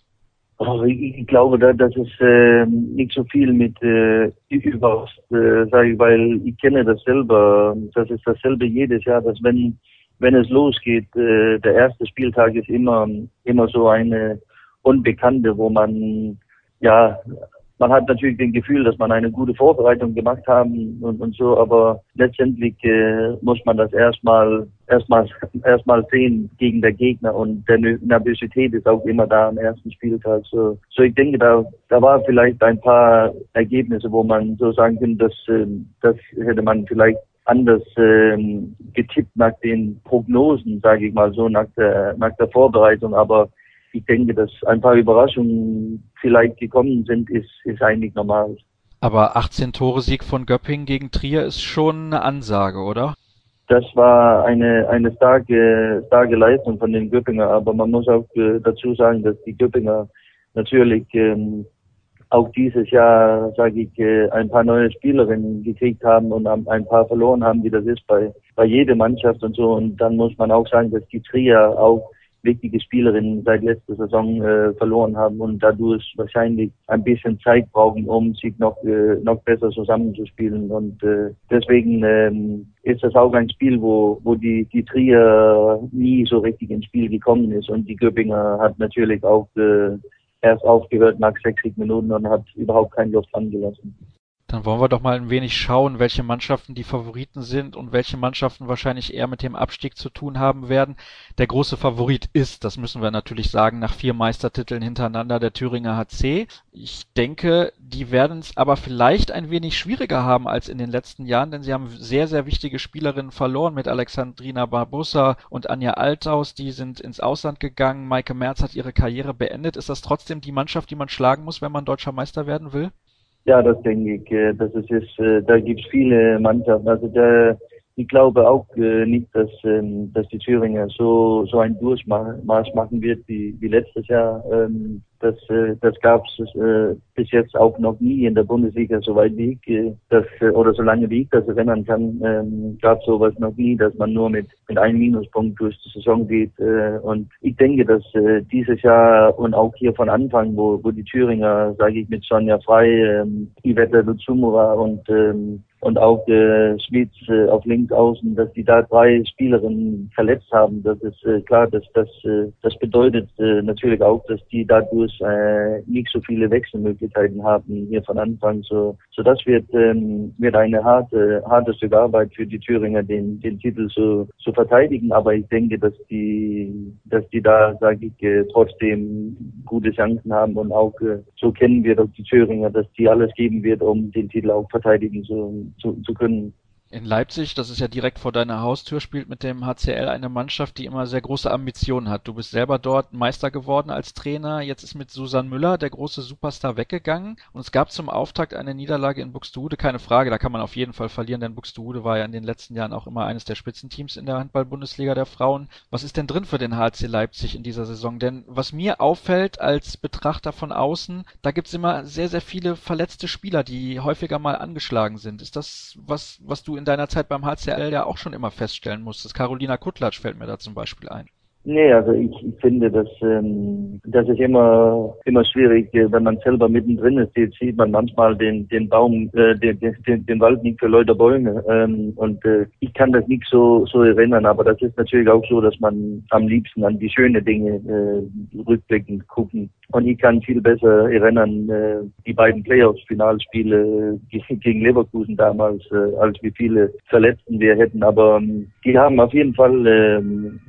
Also ich, ich glaube, da, dass es äh, nicht so viel mit äh, überrascht, äh, sage ich, weil ich kenne das selber. Das ist dasselbe jedes Jahr, dass wenn wenn es losgeht, äh, der erste Spieltag ist immer immer so eine Unbekannte, wo man ja man hat natürlich den Gefühl, dass man eine gute Vorbereitung gemacht haben und, und so, aber letztendlich äh, muss man das erstmal erstmal erstmal sehen gegen der Gegner und der Nervosität ist auch immer da am ersten Spieltag. So, so ich denke, da da war vielleicht ein paar Ergebnisse, wo man so sagen könnte, dass äh, das hätte man vielleicht anders ähm, getippt nach den Prognosen, sage ich mal so, nach der nach der Vorbereitung, aber ich denke, dass ein paar Überraschungen vielleicht gekommen sind, ist, ist eigentlich normal. Aber achtzehn Tore Sieg von Göppingen gegen Trier ist schon eine Ansage, oder? Das war eine, eine starke, starke Leistung von den Göppinger, aber man muss auch äh, dazu sagen, dass die Göppinger natürlich ähm, auch dieses Jahr, sage ich, äh, ein paar neue Spielerinnen gekriegt haben und ein paar verloren haben, wie das ist bei, bei jeder Mannschaft und so. Und dann muss man auch sagen, dass die Trier auch wichtige Spielerinnen seit letzter Saison äh, verloren haben und dadurch wahrscheinlich ein bisschen Zeit brauchen, um sich noch äh, noch besser zusammenzuspielen. Und äh, deswegen ähm, ist das auch ein Spiel, wo wo die die Trier nie so richtig ins Spiel gekommen ist und die Göppinger hat natürlich auch äh, erst aufgehört nach sechzig Minuten und hat überhaupt keine Luft angelassen. Dann wollen wir doch mal ein wenig schauen, welche Mannschaften die Favoriten sind und welche Mannschaften wahrscheinlich eher mit dem Abstieg zu tun haben werden. Der große Favorit ist, das müssen wir natürlich sagen, nach vier Meistertiteln hintereinander der Thüringer H C. Ich denke, die werden es aber vielleicht ein wenig schwieriger haben als in den letzten Jahren, denn sie haben sehr, sehr wichtige Spielerinnen verloren mit Alexandrina Barbussa und Anja Althaus. Die sind ins Ausland gegangen. Maike Merz hat ihre Karriere beendet. Ist das trotzdem die Mannschaft, die man schlagen muss, wenn man deutscher Meister werden will? Ja, das denke ich. Das ist es. Da gibt es viele Mannschaften. Also da, ich glaube auch nicht, dass dass die Thüringer so so ein Durchmarsch machen wird wie wie letztes Jahr. Das das gab es äh, bis jetzt auch noch nie in der Bundesliga, soweit wie ich äh, das oder solange wie ich das erinnern kann, ähm, gab es sowas noch nie, dass man nur mit mit einem Minuspunkt durch die Saison geht. Äh, und ich denke, dass äh, dieses Jahr und auch hier von Anfang, wo wo die Thüringer, sage ich, mit Sonja Frei, ähm, Iveta Luzumova und ähm, und auch äh, Schmitz äh, auf links außen, dass die da drei Spielerinnen verletzt haben. Das ist äh, klar, dass das äh, das bedeutet äh, natürlich auch, dass die dadurch äh, nicht so viele Wechselmöglichkeiten haben hier von Anfang. So, so das wird ähm, wird eine harte harte Stück Arbeit für die Thüringer, den den Titel so zu verteidigen. Aber ich denke, dass die dass die da, sage ich, äh, trotzdem gute Chancen haben und auch äh, so kennen wir doch die Thüringer, dass die alles geben wird, um den Titel auch verteidigen zu Zu, zu können. In Leipzig, das ist ja direkt vor deiner Haustür, spielt mit dem H C L eine Mannschaft, die immer sehr große Ambitionen hat. Du bist selber dort Meister geworden als Trainer. Jetzt ist mit Susan Müller der große Superstar weggegangen. Und es gab zum Auftakt eine Niederlage in Buxtehude. Keine Frage, da kann man auf jeden Fall verlieren, denn Buxtehude war ja in den letzten Jahren auch immer eines der Spitzenteams in der Handball-Bundesliga der Frauen. Was ist denn drin für den H C Leipzig in dieser Saison? Denn was mir auffällt als Betrachter von außen, da gibt's immer sehr, sehr viele verletzte Spieler, die häufiger mal angeschlagen sind. Ist das was, was du in deiner Zeit beim H C L ja auch schon immer feststellen musstest? Carolina Kutlatsch fällt mir da zum Beispiel ein. Nee, also ich, ich finde, dass ähm, das ist immer immer schwierig, wenn man selber mittendrin ist. Jetzt sieht man manchmal den den Baum, äh, den, den den Wald nicht für lauter Bäume. Ähm, und äh, ich kann das nicht so so erinnern, aber das ist natürlich auch so, dass man am liebsten an die schönen Dinge äh, rückblickend gucken. Und ich kann viel besser erinnern äh, die beiden Playoffs-Finalspiele äh, gegen Leverkusen damals, äh, als wie viele Verletzten wir hätten. Aber ähm, die haben auf jeden Fall äh,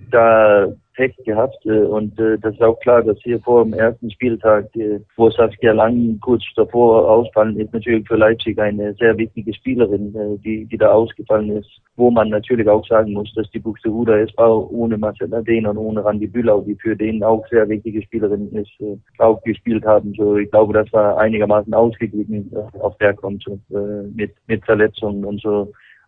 da Pech gehabt äh, und äh, das ist auch klar, dass hier vor dem ersten Spieltag, äh, wo Saskia Lang kurz davor ausfallen ist, natürlich für Leipzig eine sehr wichtige Spielerin, äh, die die da ausgefallen ist, wo man natürlich auch sagen muss, dass die Buxtehuder S V ohne Marcella Dehn und ohne Randi Bühlau, die für den auch sehr wichtige Spielerin ist, äh, auch gespielt haben. So, ich glaube, das war einigermaßen ausgeglichen äh, auf der Konto äh, mit mit Verletzungen und so.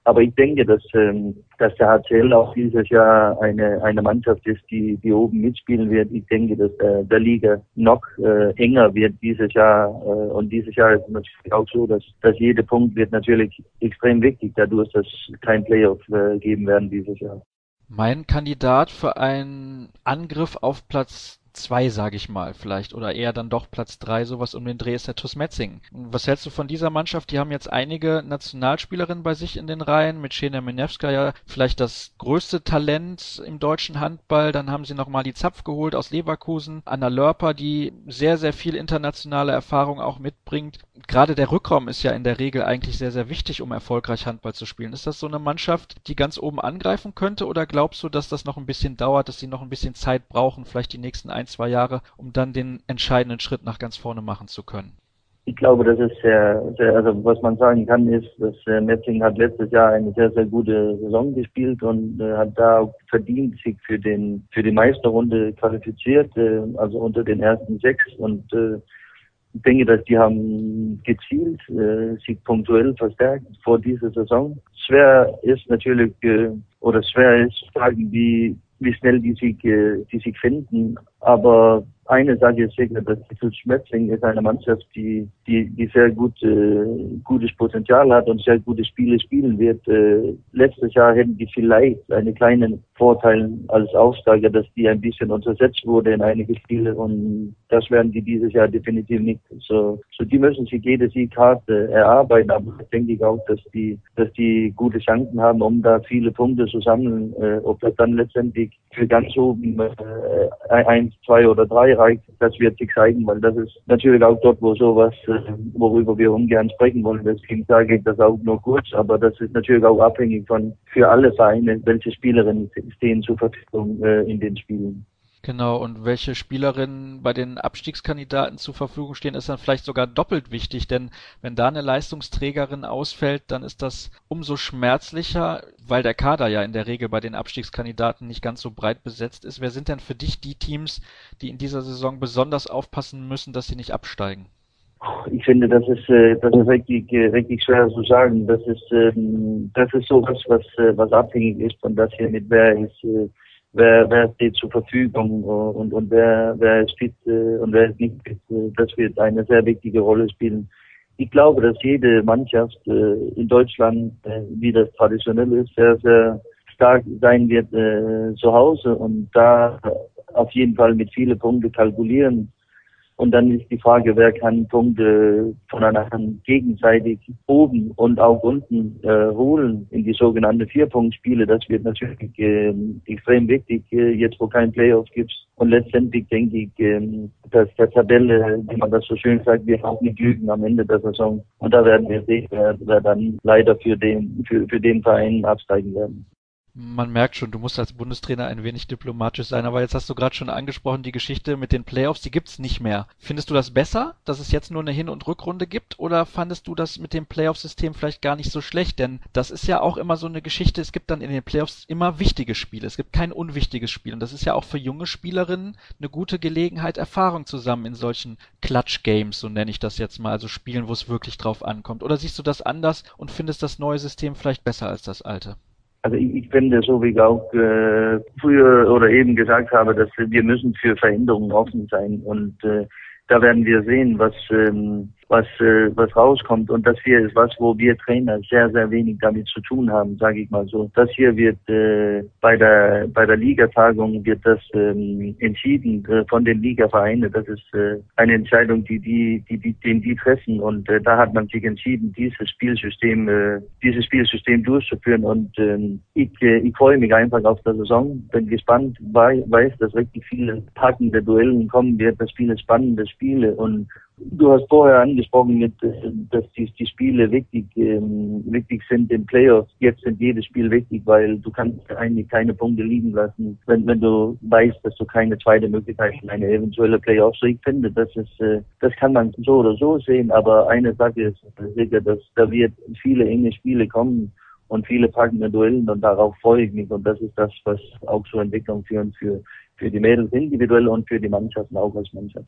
Aber ich denke, dass, ähm, dass der H C L auch dieses Jahr eine, eine Mannschaft ist, die, die oben mitspielen wird. Ich denke, dass der, der Liga noch äh, enger wird dieses Jahr. Äh, und dieses Jahr ist es natürlich auch so, dass, dass jeder Punkt wird natürlich extrem wichtig, dadurch, dass kein Playoff äh, geben werden dieses Jahr. Mein Kandidat für einen Angriff auf Platz zwei, sage ich mal, vielleicht, oder eher dann doch Platz drei, sowas um den Dreh, ist der TuS Metzingen. Was hältst du von dieser Mannschaft? Die haben jetzt einige Nationalspielerinnen bei sich in den Reihen, mit Shena Minewska vielleicht das größte Talent im deutschen Handball, dann haben sie nochmal die Zapf geholt aus Leverkusen, Anna Lörper, die sehr, sehr viel internationale Erfahrung auch mitbringt. Gerade der Rückraum ist ja in der Regel eigentlich sehr, sehr wichtig, um erfolgreich Handball zu spielen. Ist das so eine Mannschaft, die ganz oben angreifen könnte, oder glaubst du, dass das noch ein bisschen dauert, dass sie noch ein bisschen Zeit brauchen, vielleicht die nächsten ein, zwei Jahre, um dann den entscheidenden Schritt nach ganz vorne machen zu können? Ich glaube, das ist sehr, sehr, also was man sagen kann, ist, dass äh, Metzingen hat letztes Jahr eine sehr, sehr gute Saison gespielt und äh, hat da auch verdient sich für den, für die Meisterrunde qualifiziert, äh, also unter den ersten sechs, und äh, ich denke, dass die haben gezielt äh, sich punktuell verstärkt vor dieser Saison. Schwer ist natürlich, äh, oder schwer ist zu sagen, wie, wie schnell die sich, äh, die sich finden, aber eine Sache ist sicher, dass die TuS Metzingen ist eine Mannschaft, die, die, die sehr gut, äh, gutes Potenzial hat und sehr gute Spiele spielen wird. Äh, letztes Jahr hätten die vielleicht einen kleinen Vorteil als Aufsteiger, dass die ein bisschen untersetzt wurde in einige Spiele, und das werden die dieses Jahr definitiv nicht. So, so die müssen sich jede Siegkarte erarbeiten, aber ich denke auch, dass die, dass die gute Chancen haben, um da viele Punkte zu sammeln. Äh, ob das dann letztendlich für ganz oben äh, eins, zwei oder drei reicht, das wird sich zeigen, weil das ist natürlich auch dort, wo sowas, äh, worüber wir ungern sprechen wollen. Deswegen sage ich das auch nur kurz, aber das ist natürlich auch abhängig von für alle Vereine, welche Spielerinnen stehen zur Verfügung äh, in den Spielen. Genau, und welche Spielerinnen bei den Abstiegskandidaten zur Verfügung stehen, ist dann vielleicht sogar doppelt wichtig, denn wenn da eine Leistungsträgerin ausfällt, dann ist das umso schmerzlicher, weil der Kader ja in der Regel bei den Abstiegskandidaten nicht ganz so breit besetzt ist. Wer sind denn für dich die Teams, die in dieser Saison besonders aufpassen müssen, dass sie nicht absteigen? Ich finde, das ist, äh, das ist richtig, äh, richtig schwer zu sagen. Das ist, ähm, das ist sowas, was, äh, was abhängig ist von das hier mit wer ist, äh, Wer, wer steht zur Verfügung und, und wer, wer ist fit und wer ist nicht fit. Das wird eine sehr wichtige Rolle spielen. Ich glaube, dass jede Mannschaft in Deutschland, wie das traditionell ist, sehr, sehr stark sein wird zu Hause und da auf jeden Fall mit vielen Punkten kalkulieren. Und dann ist die Frage, wer kann Punkte voneinander gegenseitig oben und auch unten äh, holen in die sogenannten Vier-Punkt-Spiele. Das wird natürlich äh, extrem wichtig, äh, jetzt wo kein Playoff gibt. Und letztendlich denke ich, äh, dass der Tabelle, wie man das so schön sagt, wird auch nicht lügen am Ende der Saison. Und da werden wir sehen, wer, wer dann leider für den, für, für den Verein absteigen werden. Man merkt schon, du musst als Bundestrainer ein wenig diplomatisch sein, aber jetzt hast du gerade schon angesprochen, die Geschichte mit den Playoffs, die gibt's nicht mehr. Findest du das besser, dass es jetzt nur eine Hin- und Rückrunde gibt, oder fandest du das mit dem Playoff-System vielleicht gar nicht so schlecht? Denn das ist ja auch immer so eine Geschichte, es gibt dann in den Playoffs immer wichtige Spiele, es gibt kein unwichtiges Spiel, und das ist ja auch für junge Spielerinnen eine gute Gelegenheit, Erfahrung zu sammeln in solchen Clutch-Games, so nenne ich das jetzt mal, also Spielen, wo es wirklich drauf ankommt. Oder siehst du das anders und findest das neue System vielleicht besser als das alte? Also ich, ich finde, so wie ich auch äh, früher oder eben gesagt habe, dass wir müssen für Veränderungen offen sein, und äh, da werden wir sehen, was ähm, was äh, was rauskommt, und das hier ist was, wo wir Trainer sehr sehr wenig damit zu tun haben, sage ich mal so. Das hier wird äh, bei der bei der Ligatagung wird das ähm, entschieden äh, von den Ligavereinen. Das ist äh, eine Entscheidung, die die die die den die treffen, und äh, da hat man sich entschieden, dieses Spielsystem äh, dieses Spielsystem durchzuführen, und äh, ich äh, ich freue mich einfach auf der Saison, bin gespannt, weiß, weiß dass richtig viele packende Duellen kommen wird, dass viele spannende Spiele, und du hast vorher angesprochen, mit, dass die, die Spiele wichtig, ähm, wichtig sind in Playoffs. Jetzt sind jedes Spiel wichtig, weil du kannst eigentlich keine Punkte liegen lassen, wenn, wenn du weißt, dass du keine zweite Möglichkeit in eine eventuelle Playoff-Sieg findest. Das ist, äh, das kann man so oder so sehen, aber eine Sache ist sicher, dass da wird viele enge Spiele kommen und viele packende Duellen, und darauf freue ich mich, und das ist das, was auch zur Entwicklung führen für, für die Mädels individuell und für die Mannschaften auch als Mannschaft.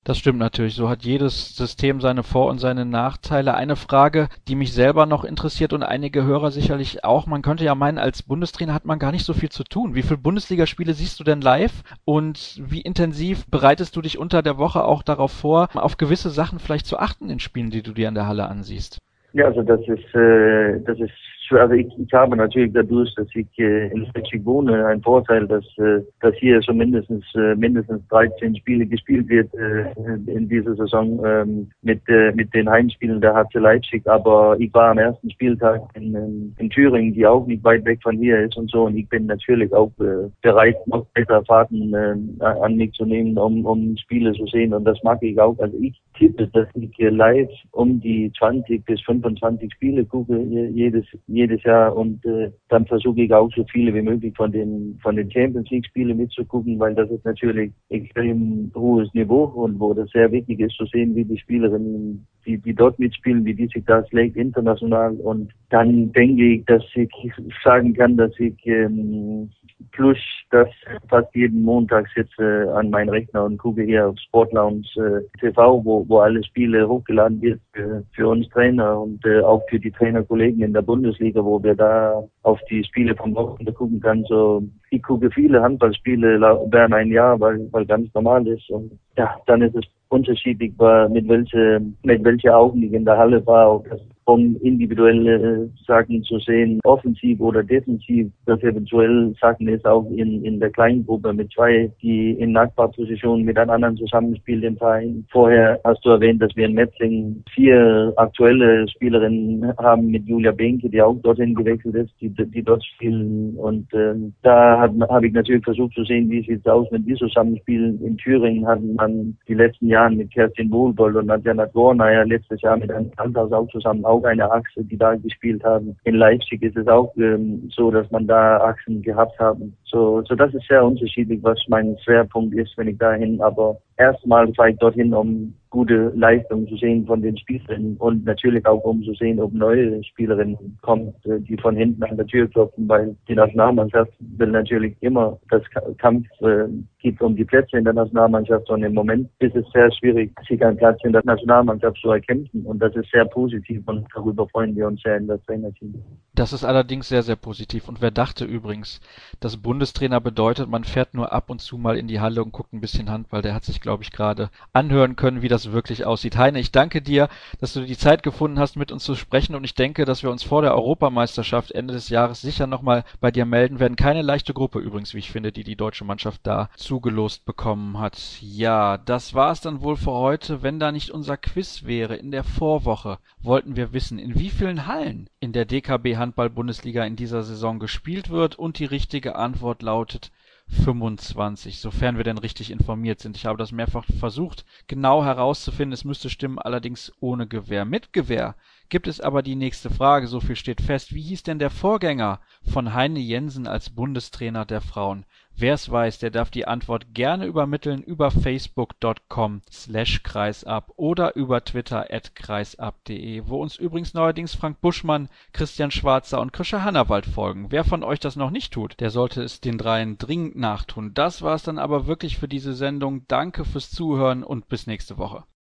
Das stimmt natürlich. So hat jedes System seine Vor- und seine Nachteile. Eine Frage, die mich selber noch interessiert und einige Hörer sicherlich auch. Man könnte ja meinen, als Bundestrainer hat man gar nicht so viel zu tun. Wie viele Bundesligaspiele siehst du denn live? Und wie intensiv bereitest du dich unter der Woche auch darauf vor, auf gewisse Sachen vielleicht zu achten in Spielen, die du dir in der Halle ansiehst? Ja, also das ist, äh, das ist schwer. Also ich, ich habe natürlich dadurch, dass ich äh, in Leipzig wohne, einen Vorteil, dass, äh, dass hier schon mindestens, äh, mindestens dreizehn Spiele gespielt wird äh, in dieser Saison ähm, mit, äh, mit den Heimspielen der H C Leipzig. Aber ich war am ersten Spieltag in, in, in Thüringen, die auch nicht weit weg von hier ist und so. Und ich bin natürlich auch äh, bereit, noch weitere Fahrten äh, an mich zu nehmen, um, um Spiele zu sehen. Und das mag ich auch. Also ich tippe, dass ich hier live um die zwanzig bis fünfundzwanzig Spiele gucke jedes jedes Jahr und äh, dann versuche ich auch so viele wie möglich von den von den Champions League Spielen mitzugucken, weil das ist natürlich extrem hohes Niveau und wo das sehr wichtig ist zu sehen, wie die Spielerinnen, die die dort mitspielen, wie die sich da schlägt international. Und dann denke ich, dass ich sagen kann, dass ich ähm, plus das fast jeden Montag sitze an meinem Rechner und gucke hier auf Sportlounge äh, T V, wo wo alle Spiele hochgeladen wird für, für uns Trainer und äh, auch für die Trainerkollegen in der Bundesliga, wo wir da auf die Spiele vom Wochenende gucken kann. So, ich gucke viele Handballspiele während ein Jahr, weil weil ganz normal ist. Und ja, dann ist es unterschiedlich, mit welche mit welche Augen ich in der Halle war, ob das um individuelle Sachen zu sehen, offensiv oder defensiv, das eventuell Sachen ist auch in in der kleinen Gruppe mit zwei, die in Nachbarpositionen mit einem anderen zusammenspielen im Verein. Vorher hast du erwähnt, dass wir in Metzingen vier aktuelle Spielerinnen haben mit Julia Benke, die auch dorthin gewechselt ist, die die dort spielen. Und äh, da habe hab ich natürlich versucht zu sehen, wie sieht es aus, wenn die zusammenspielen. In Thüringen hatten man die letzten Jahre mit Kerstin Wohlbold und Nadja Gornayer letztes Jahr mit einem Handhaus auch zusammen auch eine Achse, die da gespielt haben. In Leipzig ist es auch ähm, so, dass man da Achsen gehabt haben. So, so das ist sehr unterschiedlich, was mein Schwerpunkt ist, wenn ich dahin. Aber erstmal fahre ich dorthin, um gute Leistungen zu sehen von den Spielerinnen und natürlich auch um zu sehen, ob neue Spielerinnen kommen, die von hinten an der Tür klopfen, weil die Nationalmannschaft will natürlich immer, dass Kampf äh, gibt um die Plätze in der Nationalmannschaft, und im Moment ist es sehr schwierig, sich einen Platz in der Nationalmannschaft zu erkämpfen, und das ist sehr positiv und darüber freuen wir uns sehr in der Trainerteam. Das ist allerdings sehr, sehr positiv. Und wer dachte übrigens, dass Bundestrainer bedeutet, man fährt nur ab und zu mal in die Halle und guckt ein bisschen Handball, der hat sich, glaube ich, gerade anhören können, wie das wirklich aussieht. Heine, ich danke dir, dass du die Zeit gefunden hast, mit uns zu sprechen, und ich denke, dass wir uns vor der Europameisterschaft Ende des Jahres sicher nochmal bei dir melden werden. Keine leichte Gruppe übrigens, wie ich finde, die die deutsche Mannschaft da zugelost bekommen hat. Ja, das war es dann wohl für heute. Wenn da nicht unser Quiz wäre in der Vorwoche, wollten wir wissen, in wie vielen Hallen in der D K B Handball-Bundesliga in dieser Saison gespielt wird, und die richtige Antwort lautet fünfundzwanzig, sofern wir denn richtig informiert sind. Ich habe das mehrfach versucht, genau herauszufinden. Es müsste stimmen, allerdings ohne Gewähr. Mit Gewähr gibt es aber die nächste Frage, so viel steht fest. Wie hieß denn der Vorgänger von Heine Jensen als Bundestrainer der Frauen? Wer es weiß, der darf die Antwort gerne übermitteln über facebook punkt com slash kreisab oder über Twitter at kreisab punkt de, wo uns übrigens neuerdings Frank Buschmann, Christian Schwarzer und Krischa Hannawald folgen. Wer von euch das noch nicht tut, der sollte es den dreien dringend nachtun. Das war es dann aber wirklich für diese Sendung. Danke fürs Zuhören und bis nächste Woche.